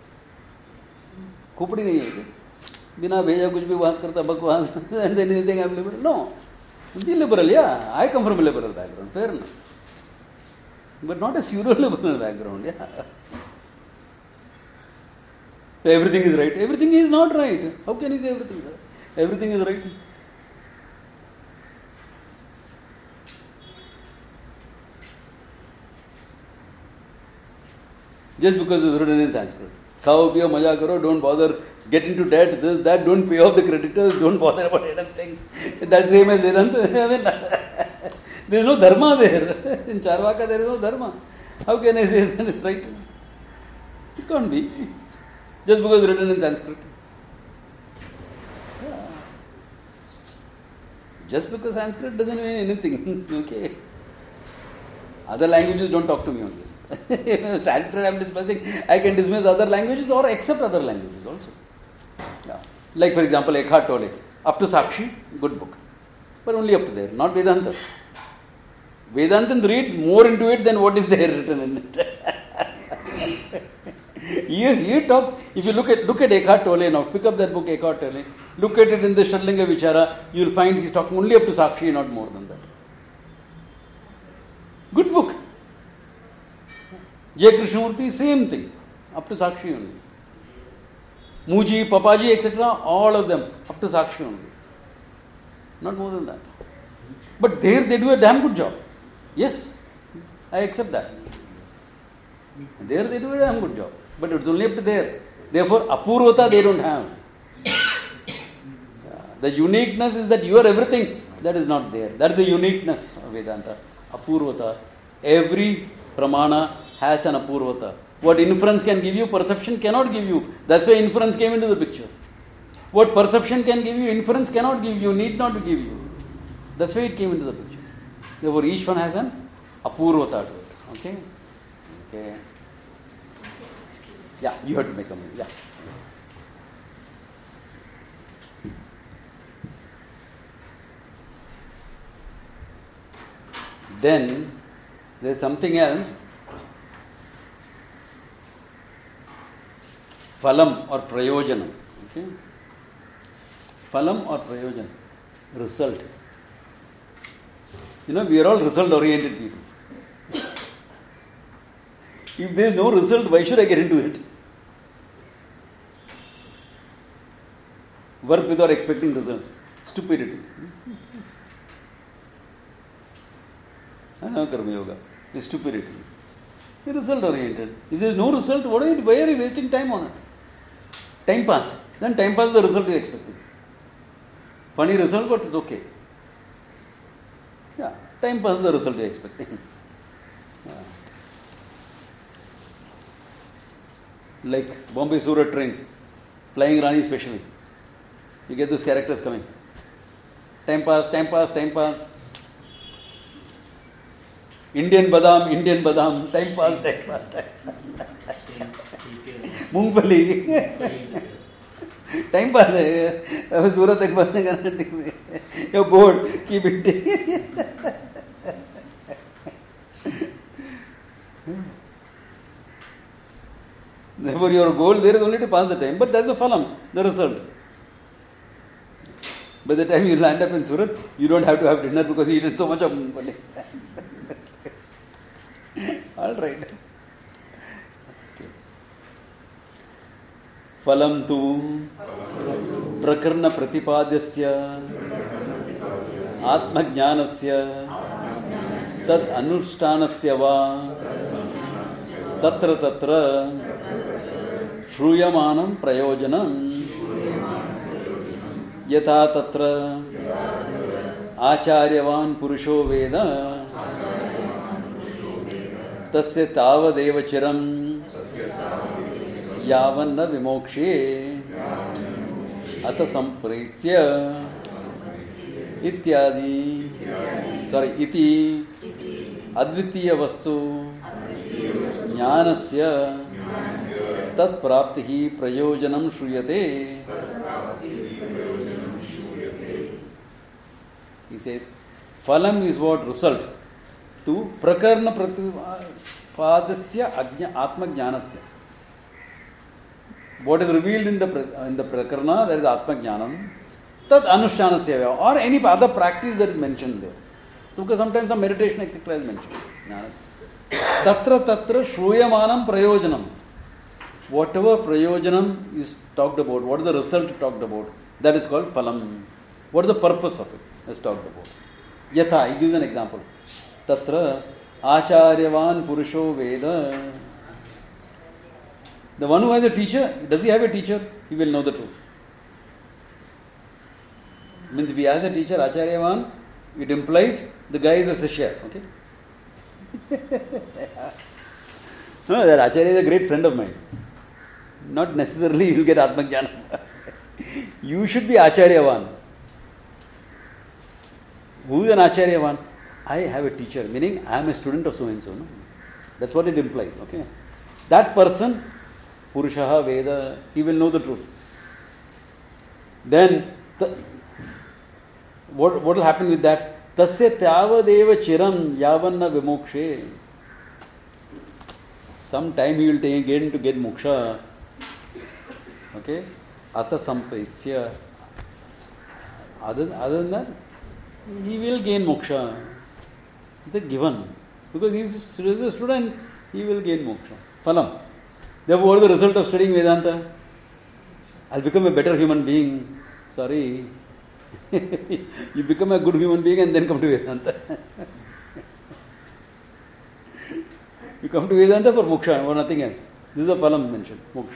खोपड़ी नहीं है क्या? बिना भेजा कुछ भी बात करता बकवास and then you think I'm liberal. No, be liberal, yeah. I come from a liberal background, fair enough. But not a pseudo-liberal background, yeah. Everything is right. Everything is not right. How can you say everything is right? Everything is right. Just because it's written in Sanskrit. Khao, piyo, maja karo, don't bother, get into debt, this, that, don't pay off the creditors, don't bother about hidden things. That's the same as Vedanta. I mean, there is no dharma there. In Charvaka there is no dharma. How can I say that is right? It can't be. Just because it's written in Sanskrit. Yeah. Just because Sanskrit doesn't mean anything. Okay. Other languages don't talk to me only. Sanskrit I am discussing, I can dismiss other languages or accept other languages also. Yeah. Like for example, Eckhart Tolle, up to Sakshi, good book. But only up to there, not Vedanta. Vedantans read more into it than what is there written in it. He talks, if you look at Eckhart Tolle now, pick up that book Eckhart Tolle, look at it in the षड्लिंग Vichara, you will find he's talking only up to Sakshi, not more than that. Good book. J. Krishnamurti, same thing, up to Sakshi only. Muji, Papaji, etc., all of them, up to Sakshi only. Not more than that. But there they do a damn good job. Yes, I accept that. There they do a damn good job. But it's only up to there. Therefore, apurvata they don't have. The uniqueness is that you are everything. That is not there. That is the uniqueness of Vedanta. Apurvata. Every pramana has an apurvata. What inference can give you, perception cannot give you. That's why inference came into the picture. What perception can give you, inference cannot give you, need not give you. That's why it came into the picture. Therefore, each one has an apurvata to it. Okay? Okay. Yeah, you have to make a move. Yeah. Then there is something else. Phalam or prayojanam. Okay? Phalam or prayojanam. Result. We are all result oriented people. If there is no result, why should I get into it? Work without expecting results. Stupidity. Karma yoga. It's stupidity. It's result oriented. If there is no result, why are you wasting time on it? Time pass. Then time pass is the result you are expecting. Funny result, but it's okay. Yeah, time pass is the result you are expecting. Like Bombay Surat trains, Flying Rani especially. You get those characters coming. Time pass, time pass, time pass. Indian badam, time pass, time pass. Moongfali. Time pass hai. Surat tak badne karna. You're bored. Keep eating. Therefore, your goal there is only to pass the time. But that's the phalam, the result. By the time you land up in Surat, you don't have to have dinner because you eaten so much of moongfali. All right. Okay. Phalam tu prakarna pratipadyasya atmajnanasya tad anushtanasya va tatra tatra shruyamanam prayojanam yatha tatra acharyavan purusho veda tasya tavadeva chiram yavanna vimokshe ata sampritsya ityadi iti advitiya vastu jnanasya tat praptihi prayojanam shruyate. He says, phalam is what? Result. To prakarna pratipadasya atma jnanasya. What is revealed in the prakarna, that is atma jnanam. Tat anushtanasya, or any other practice that is mentioned there. Because sometimes some meditation etc. is mentioned. Tatra tatra shruyamanam prayojanam. Whatever prayojanam is talked about, what is the result talked about, that is called phalam. What is the purpose of it is talked about. Yatha, he gives an example. Tatra acharyavan purusho veda. The one who has a teacher, does he have a teacher? He will know the truth. Means if he has a teacher, acharyavan, it implies the guy is a sishya. Okay? No, that acharya is a great friend of mine. Not necessarily you will get Atma Jnana. You should be acharyavan. Who is an acharyavan? I have a teacher, meaning I am a student of so and so. No? That's what it implies. Okay? That person, Purushaha, Veda, he will know the truth. Then, what will happen with that? Tasya tyavadeva chiram yavanna vimokshe. Some time he will take again to get moksha. Okay? Ata sampritsya. Other than that, he will gain moksha. It's a given. Because he is a student, he will gain moksha. Phalam. Therefore, what is the result of studying Vedanta? I'll become a better human being. Sorry. You become a good human being and then come to Vedanta. You come to Vedanta for moksha or nothing else. This is a phalam mentioned, moksha.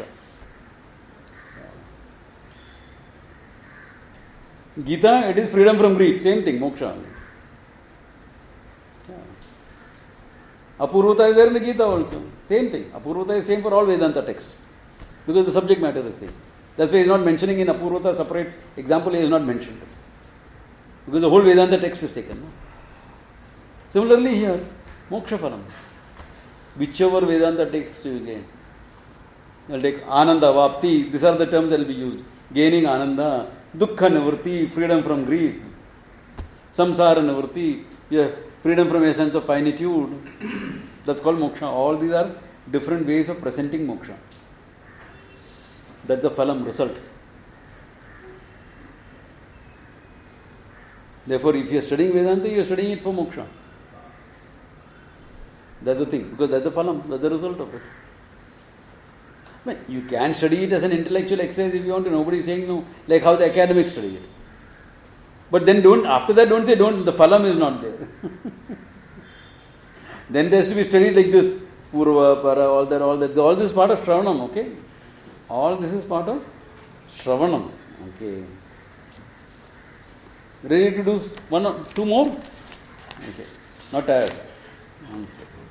Gita, it is freedom from grief. Same thing, moksha. Apurvata is there in the Gita also. Same thing. Apurvata is same for all Vedanta texts. Because the subject matter is same. That's why he is not mentioning in Apurvata separate example, he is not mentioned. Because the whole Vedanta text is taken. No? Similarly here, moksha phalam. Whichever Vedanta text you gain. You will take Ananda, Vapti, these are the terms that will be used. Gaining Ananda, Dukkha Nivritti, freedom from grief. Samsara Nivritti, freedom from a sense of finitude. That's called moksha. All these are different ways of presenting moksha. That's the phalam, result. Therefore, if you are studying Vedanta, you are studying it for moksha. That's the thing, because that's the phalam, that's the result of it. But you can study it as an intellectual exercise if you want to. Nobody is saying no, like how the academics study it. But then after that don't say the phalam is not there. Then it has to be studied like this. Purva, para, all that. All this is part of Shravanam, okay? All this is part of Shravanam, okay? Ready to do one or two more? Okay. Not tired. Okay.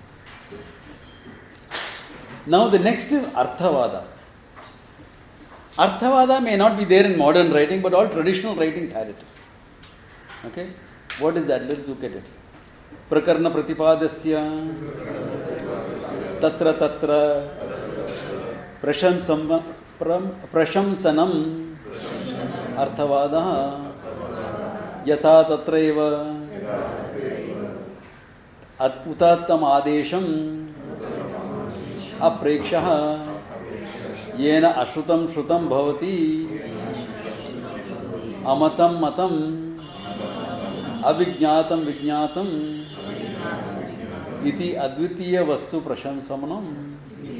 Now the next is Arthavada. Arthavada may not be there in modern writing, but all traditional writings had it. Okay? What is that? Let's look at it. Prakarna Pratipadasya Tatra Tatra Prashamsanam Arthavada Yatha Tatraiva Utattam Adesham Aprekshaha Yena Ashrutam Shrutam Bhavati Amatam Matam Avijñātam Vijñātam Iti Advitiya Vastu Prashamsamanam.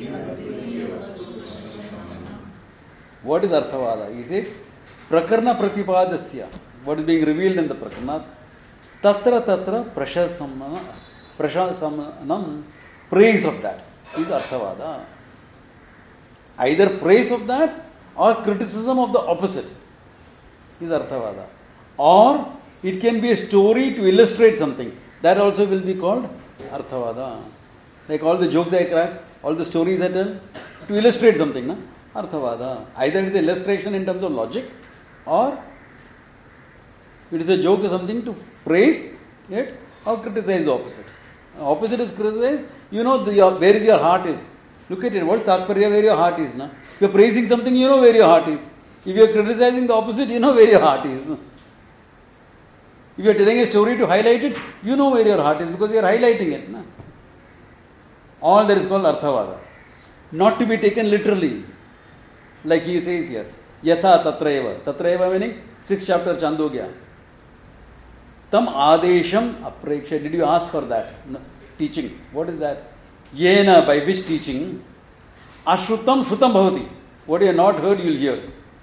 What is Arthavada? He says Prakarna Pratipadasya. What is being revealed in the Prakarna? Tatra Tatra Prashamsanam. Praise of that is Arthavada. Either praise of that or criticism of the opposite is Arthavada. Or it can be a story to illustrate something. That also will be called Arthavada. Like all the jokes I crack, all the stories I tell, to illustrate something, na? Arthavada. Either it is illustration in terms of logic, or it is a joke or something to praise it or criticize the opposite. Opposite is criticize, you know where is your heart is. Look at it, what is Tatparya, where your heart is. Na? If you are praising something, you know where your heart is. If you are criticizing the opposite, you know where your heart is. If you are telling a story to highlight it, you know where your heart is because you are highlighting it. Na? All that is called Arthavada. Not to be taken literally. Like he says here. Yatha Tatraiva. Tatraiva meaning 6th chapter Chandogya. Tam Adesham Apreksha. Did you ask for that? No. Teaching. What is that? Yena, by which teaching? Ashrutam Shrutam Bhavati. What you have not heard, you will hear.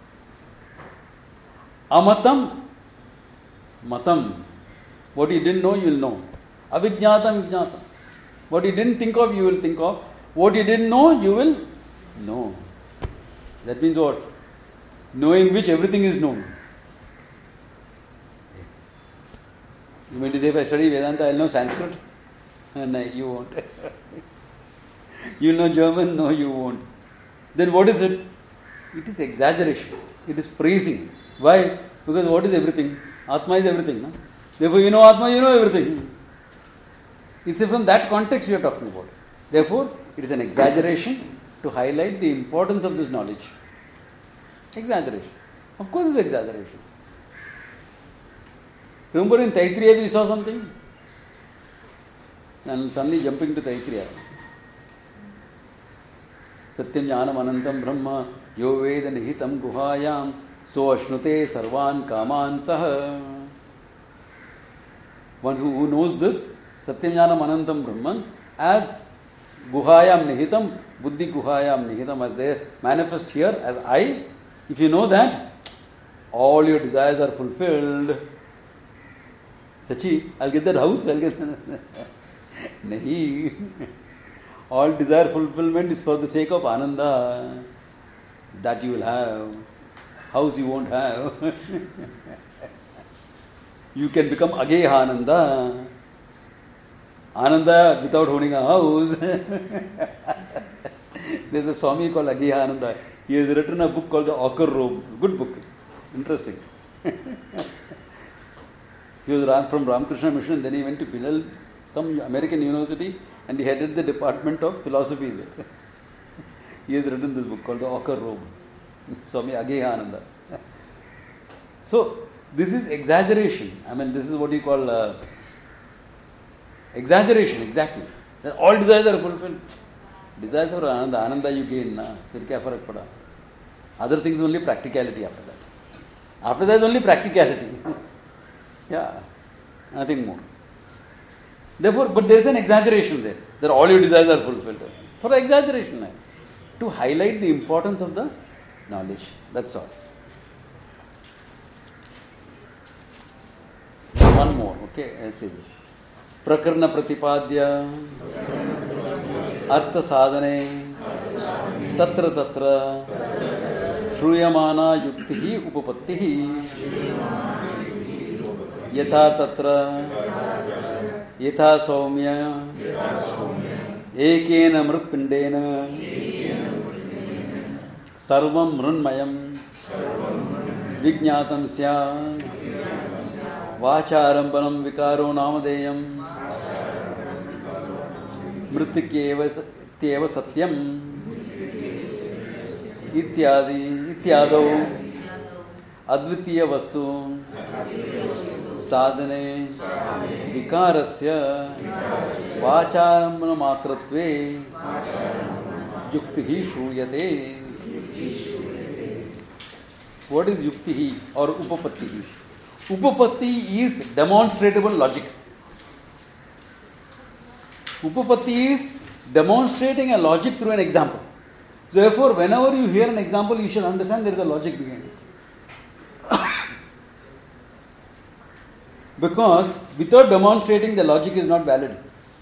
Amatam Matam. What you didn't know, you will know. Avijñātam Vijñātam. What you didn't think of, you will think of. What you didn't know, you will know. That means what? Knowing which everything is known. You mean to say if I study Vedanta, I will know Sanskrit? No, you won't. You will know German? No, you won't. Then what is it? It is exaggeration. It is praising. Why? Because what is everything? Atma is everything. No? Therefore, you know Atma, you know everything. It's from that context we are talking about. Therefore, it is an exaggeration to highlight the importance of this knowledge. Exaggeration. Of course it's exaggeration. Remember in Taittiriya we saw something? And suddenly jumping to Taittiriya. Satyam jnanam anantam brahma yo veda nihitam guhayam so ashnute sarvan kaman saha. One who knows this, Satyam jnanam anantam brahman, as guhayam nihitam, buddhi guhayam nihitam, as they manifest here as I, if you know that, all your desires are fulfilled. Sachi, I'll get that house, I'll get Nahi. All desire fulfillment is for the sake of Ananda. That you will have. House you won't have. You can become Ageha Ananda. Ananda without owning a house. There's a Swami called Ageha Ananda. He has written a book called The Ochre Robe. Good book. Interesting. He was from Ramakrishna Mission, then he went to some American university, and he headed the department of philosophy there. He has written this book called The Ochre Robe. Swami Ageha Ananda. So, this is exaggeration. I mean, this is what you call exaggeration, exactly. That all desires are fulfilled. Desires for Ananda. Ananda you gain. Fir kya farak pada? Other things only practicality after that. After that only practicality. Yeah, nothing more. Therefore, but there is an exaggeration there. That all your desires are fulfilled. For exaggeration, to highlight the importance of the knowledge. That's all. One more, okay, I say this. Prakarna Pratipadya Artha Sadhane Tatra Tatra Shruyamana Yuktihi Upapattihi Yatha Tatra Yatha Saumya Ekena Mritpindena Sarvam Mrunmayam Vijñātam Syāt Vacharambanam Vikaro Namadeyam Mrityeva Satyam Ityado Advitiya Vastu Sadhane Vikarasya Vacharambana Matratve Yuktihi Shruyate. What is Yuktihi or Upapattihi? Upapatti is demonstratable logic. Upapatti is demonstrating a logic through an example. So therefore, whenever you hear an example, you should understand there is a logic behind it. Because without demonstrating, the logic is not valid.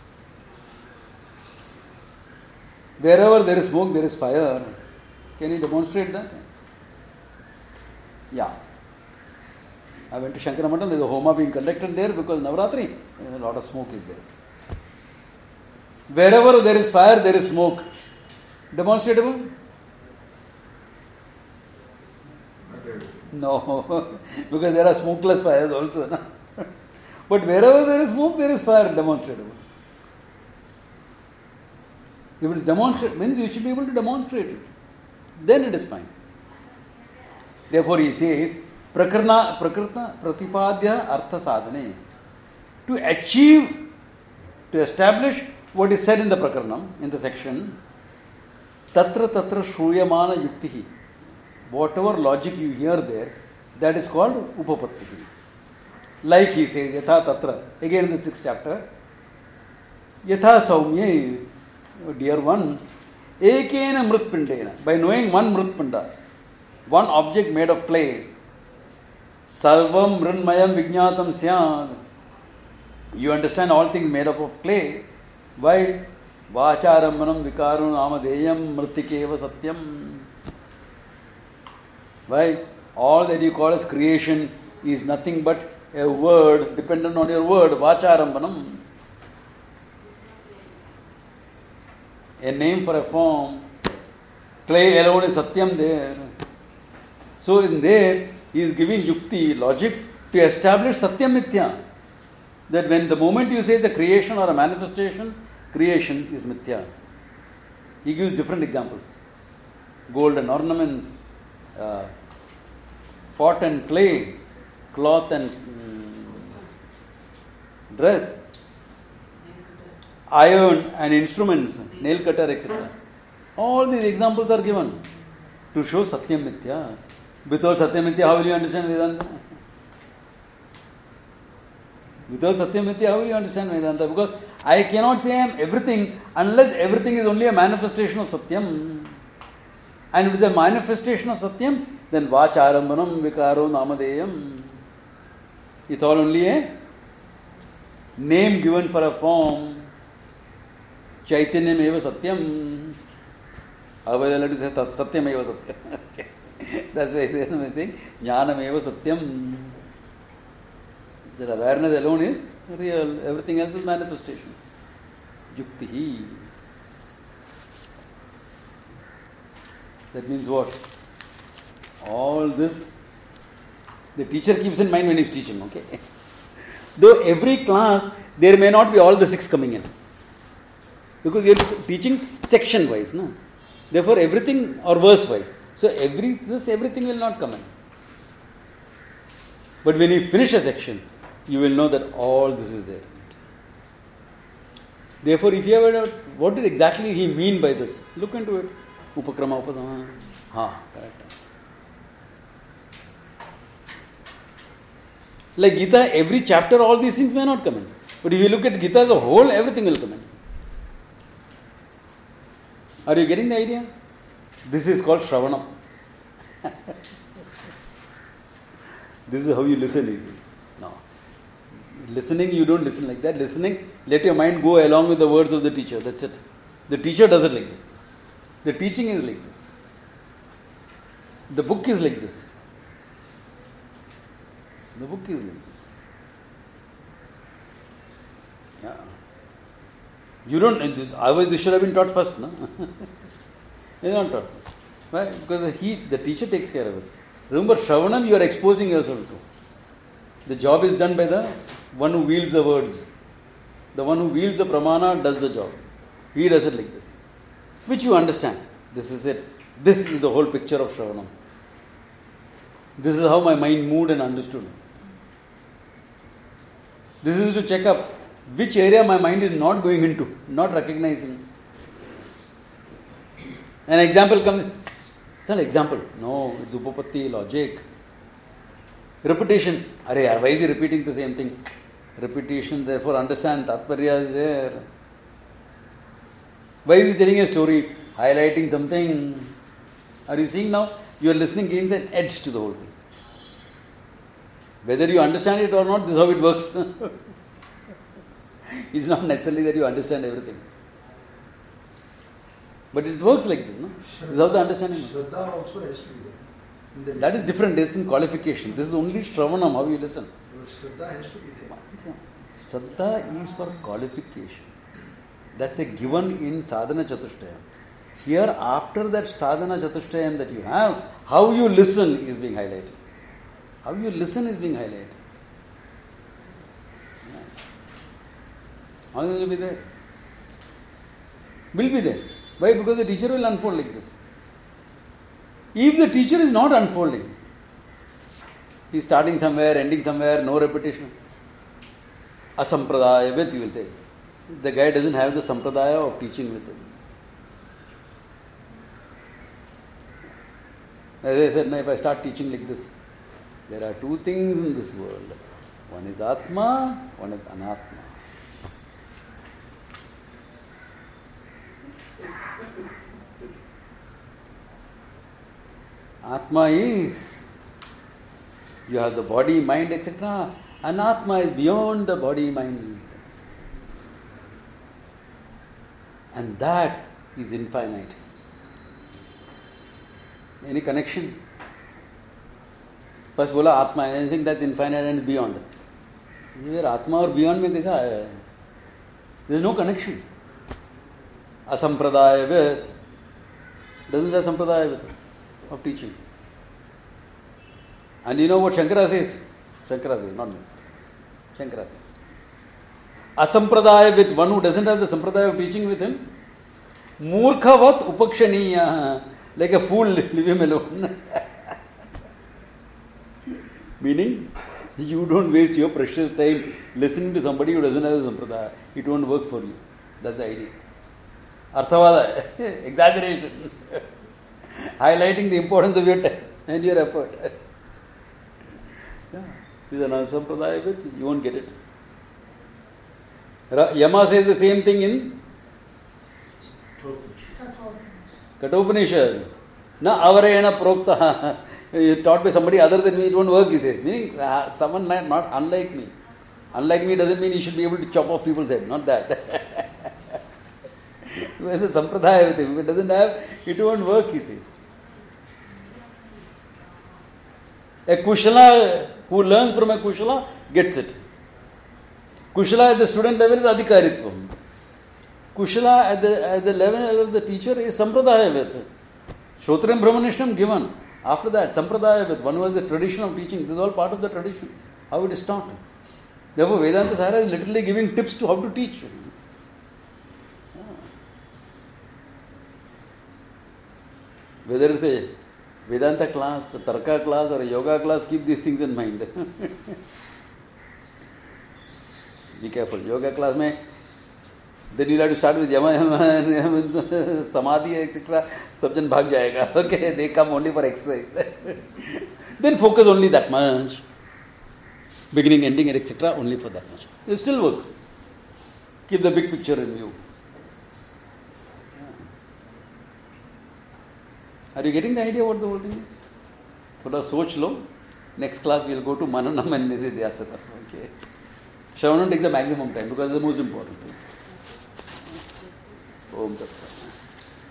Wherever there is smoke, there is fire. Can you demonstrate that? Yeah. I went to Shankaramatam, there is a Homa being conducted there because Navaratri, a lot of smoke is there. Wherever there is fire, there is smoke. Demonstrable? No, because there are smokeless fires also. No? But wherever there is smoke, there is fire, demonstrable. If it is demonstrate, means you should be able to demonstrate it. Then it is fine. Therefore he says, Prakrna Pratipadya Artha Sadhane. To achieve, to establish what is said in the Prakarnam, in the section, Tatra Tatra Shruyamana Yuktihi. Whatever logic you hear there, that is called Upapattihi. Like he says, Yatha Tatra, again in the 6th chapter, Yatha Saumye, dear one, Ekena Mritpindena, by knowing one Mritpinda, one object made of clay, Sarvam Mrinmayam Vijñātam Syāt, you understand all things made up of clay. Why? Vacharambanam Vikaru Namadeyam Mritikeva Satyam. Why? All that you call as creation is nothing but a word dependent on your word, Vacharambanam. A name for a form. Clay alone is Satyam there. So in there, he is giving yukti, logic, to establish Satyam Mithya. That when the moment you say the creation or a manifestation, creation is Mithya. He gives different examples. Golden ornaments, pot and clay, cloth and dress, iron and instruments, nail cutter, etc. All these examples are given to show Satyam Mithya. Without Satyam Mithya, how will you understand Vedanta? Without Satyam Mithya, how will you understand Vedanta? Because I cannot say I am everything unless everything is only a manifestation of Satyam. And with the manifestation of Satyam, then Vacharambanam Vikaro Namadeyam. It's all only a name given for a form. Chaitanyam eva Satyam. Otherwise, let us say Satyam eva Satyam. Okay. That's why I say Jnanam eva Satyam. That awareness alone is real. Everything else is manifestation. Yukti. That means what? All this, the teacher keeps in mind when he is teaching, okay? Though every class, there may not be all the 6 coming in. Because you are teaching section-wise, no? Therefore, everything, or verse-wise. So, everything will not come in. But when you finish a section, you will know that all this is there. Therefore, if you ever know what did exactly he mean by this, look into it. Upakrama, Upasama. Correct. Like Gita, every chapter, all these things may not come in. But if you look at Gita as a whole, everything will come in. Are you getting the idea? This is called Shravanam. This is how you listen, he says. No. Listening, you don't listen like that. Listening, let your mind go along with the words of the teacher. That's it. The teacher does it like this. The teaching is like this. The book is like this. The book is like this. Yeah. You don't, otherwise this should have been taught first, no? It's not taught first. Why? Because the teacher takes care of it. Remember, Shravanam, you are exposing yourself to. The job is done by the one who wields the words. The one who wields the pramana does the job. He does it like this. Which you understand. This is it. This is the whole picture of Shravanam. This is how my mind moved and understood. This is to check up which area my mind is not going into, not recognizing. An example comes. It's not an example. No, it's Upapatti, logic. Repetition. Why is he repeating the same thing? Repetition, therefore understand. Tatparya is there. Why is he telling a story? Highlighting something. Are you seeing now? You are listening, gains an edge to the whole thing. Whether you understand it or not, this is how it works. It's not necessarily that you understand everything. But it works like this, no? This is how the understanding works. Shraddha also has to be there. That is different. This is in qualification. This is only Shravanam, how you listen. Shraddha has to be there. Shraddha is for qualification. That's a given in Sadhana Chatushtayam. Here, after that Sadhana Chatushtayam that you have, how you listen is being highlighted. How you listen is being highlighted. How will be there? Will be there. Why? Because the teacher will unfold like this. If the teacher is not unfolding, he is starting somewhere, ending somewhere, no repetition. Asampradaya with, you will say. The guy doesn't have the sampradaya of teaching with him. As I said, if I start teaching like this, there are 2 things in this world. One is Atma, one is Anatma. Atma is, you have the body, mind, etc. Anatma is beyond the body, mind. And that is infinite. Any connection? First bola Atma, and anything that's infinite and is beyond. Here Atma or beyond mein kaisa aaya hai? There is no connection. Asampradaya with. Doesn't have sampradaya with of teaching. And you know what Shankara says? Shankara says, not me. Shankara says. Asampradaya with one who doesn't have the sampradaya of teaching with him. Murkhavat upakshaniya. Like a fool, leave him alone. Meaning, you don't waste your precious time listening to somebody who doesn't have the sampradaya. It won't work for you. That's the idea. Arthavada, exaggeration. Highlighting the importance of your time and your effort. Yeah. With an sampradaya with, you won't get it. Yama says the same thing in Kathopanishad. Na avarena prokta. Taught by somebody other than me, it won't work, he says. Meaning, someone not unlike me. Unlike me doesn't mean he should be able to chop off people's head. Not that. There's a sampradaya with him. If it doesn't have, it won't work, he says. A kushala who learns from a kushala gets it. Kushala at the student level is adhikaritvam. Kushala at the level of the teacher is sampradaya with. Shotram Brahmanishtam given. After that, sampradaya with. One was the tradition of teaching. This is all part of the tradition. How it is taught. Therefore, Vedanta Sahara is literally giving tips to how to teach. Whether it's a Vedanta class, a Tarka class or a yoga class, keep these things in mind. Be careful. Yoga class mein, then you'll have to start with yama, samadhi, etc. Sabjan bhag jayega. Okay, they come only for exercise. Then focus only that much. Beginning, ending, etc. Only for that much. It will still work. Keep the big picture in view. Are you getting the idea what the whole thing is? Thoda soch lo. Next class we will go to Mananam and Nididhyasana. Okay. Shravanam takes the maximum time because it's the most important thing. Om Tat Sat.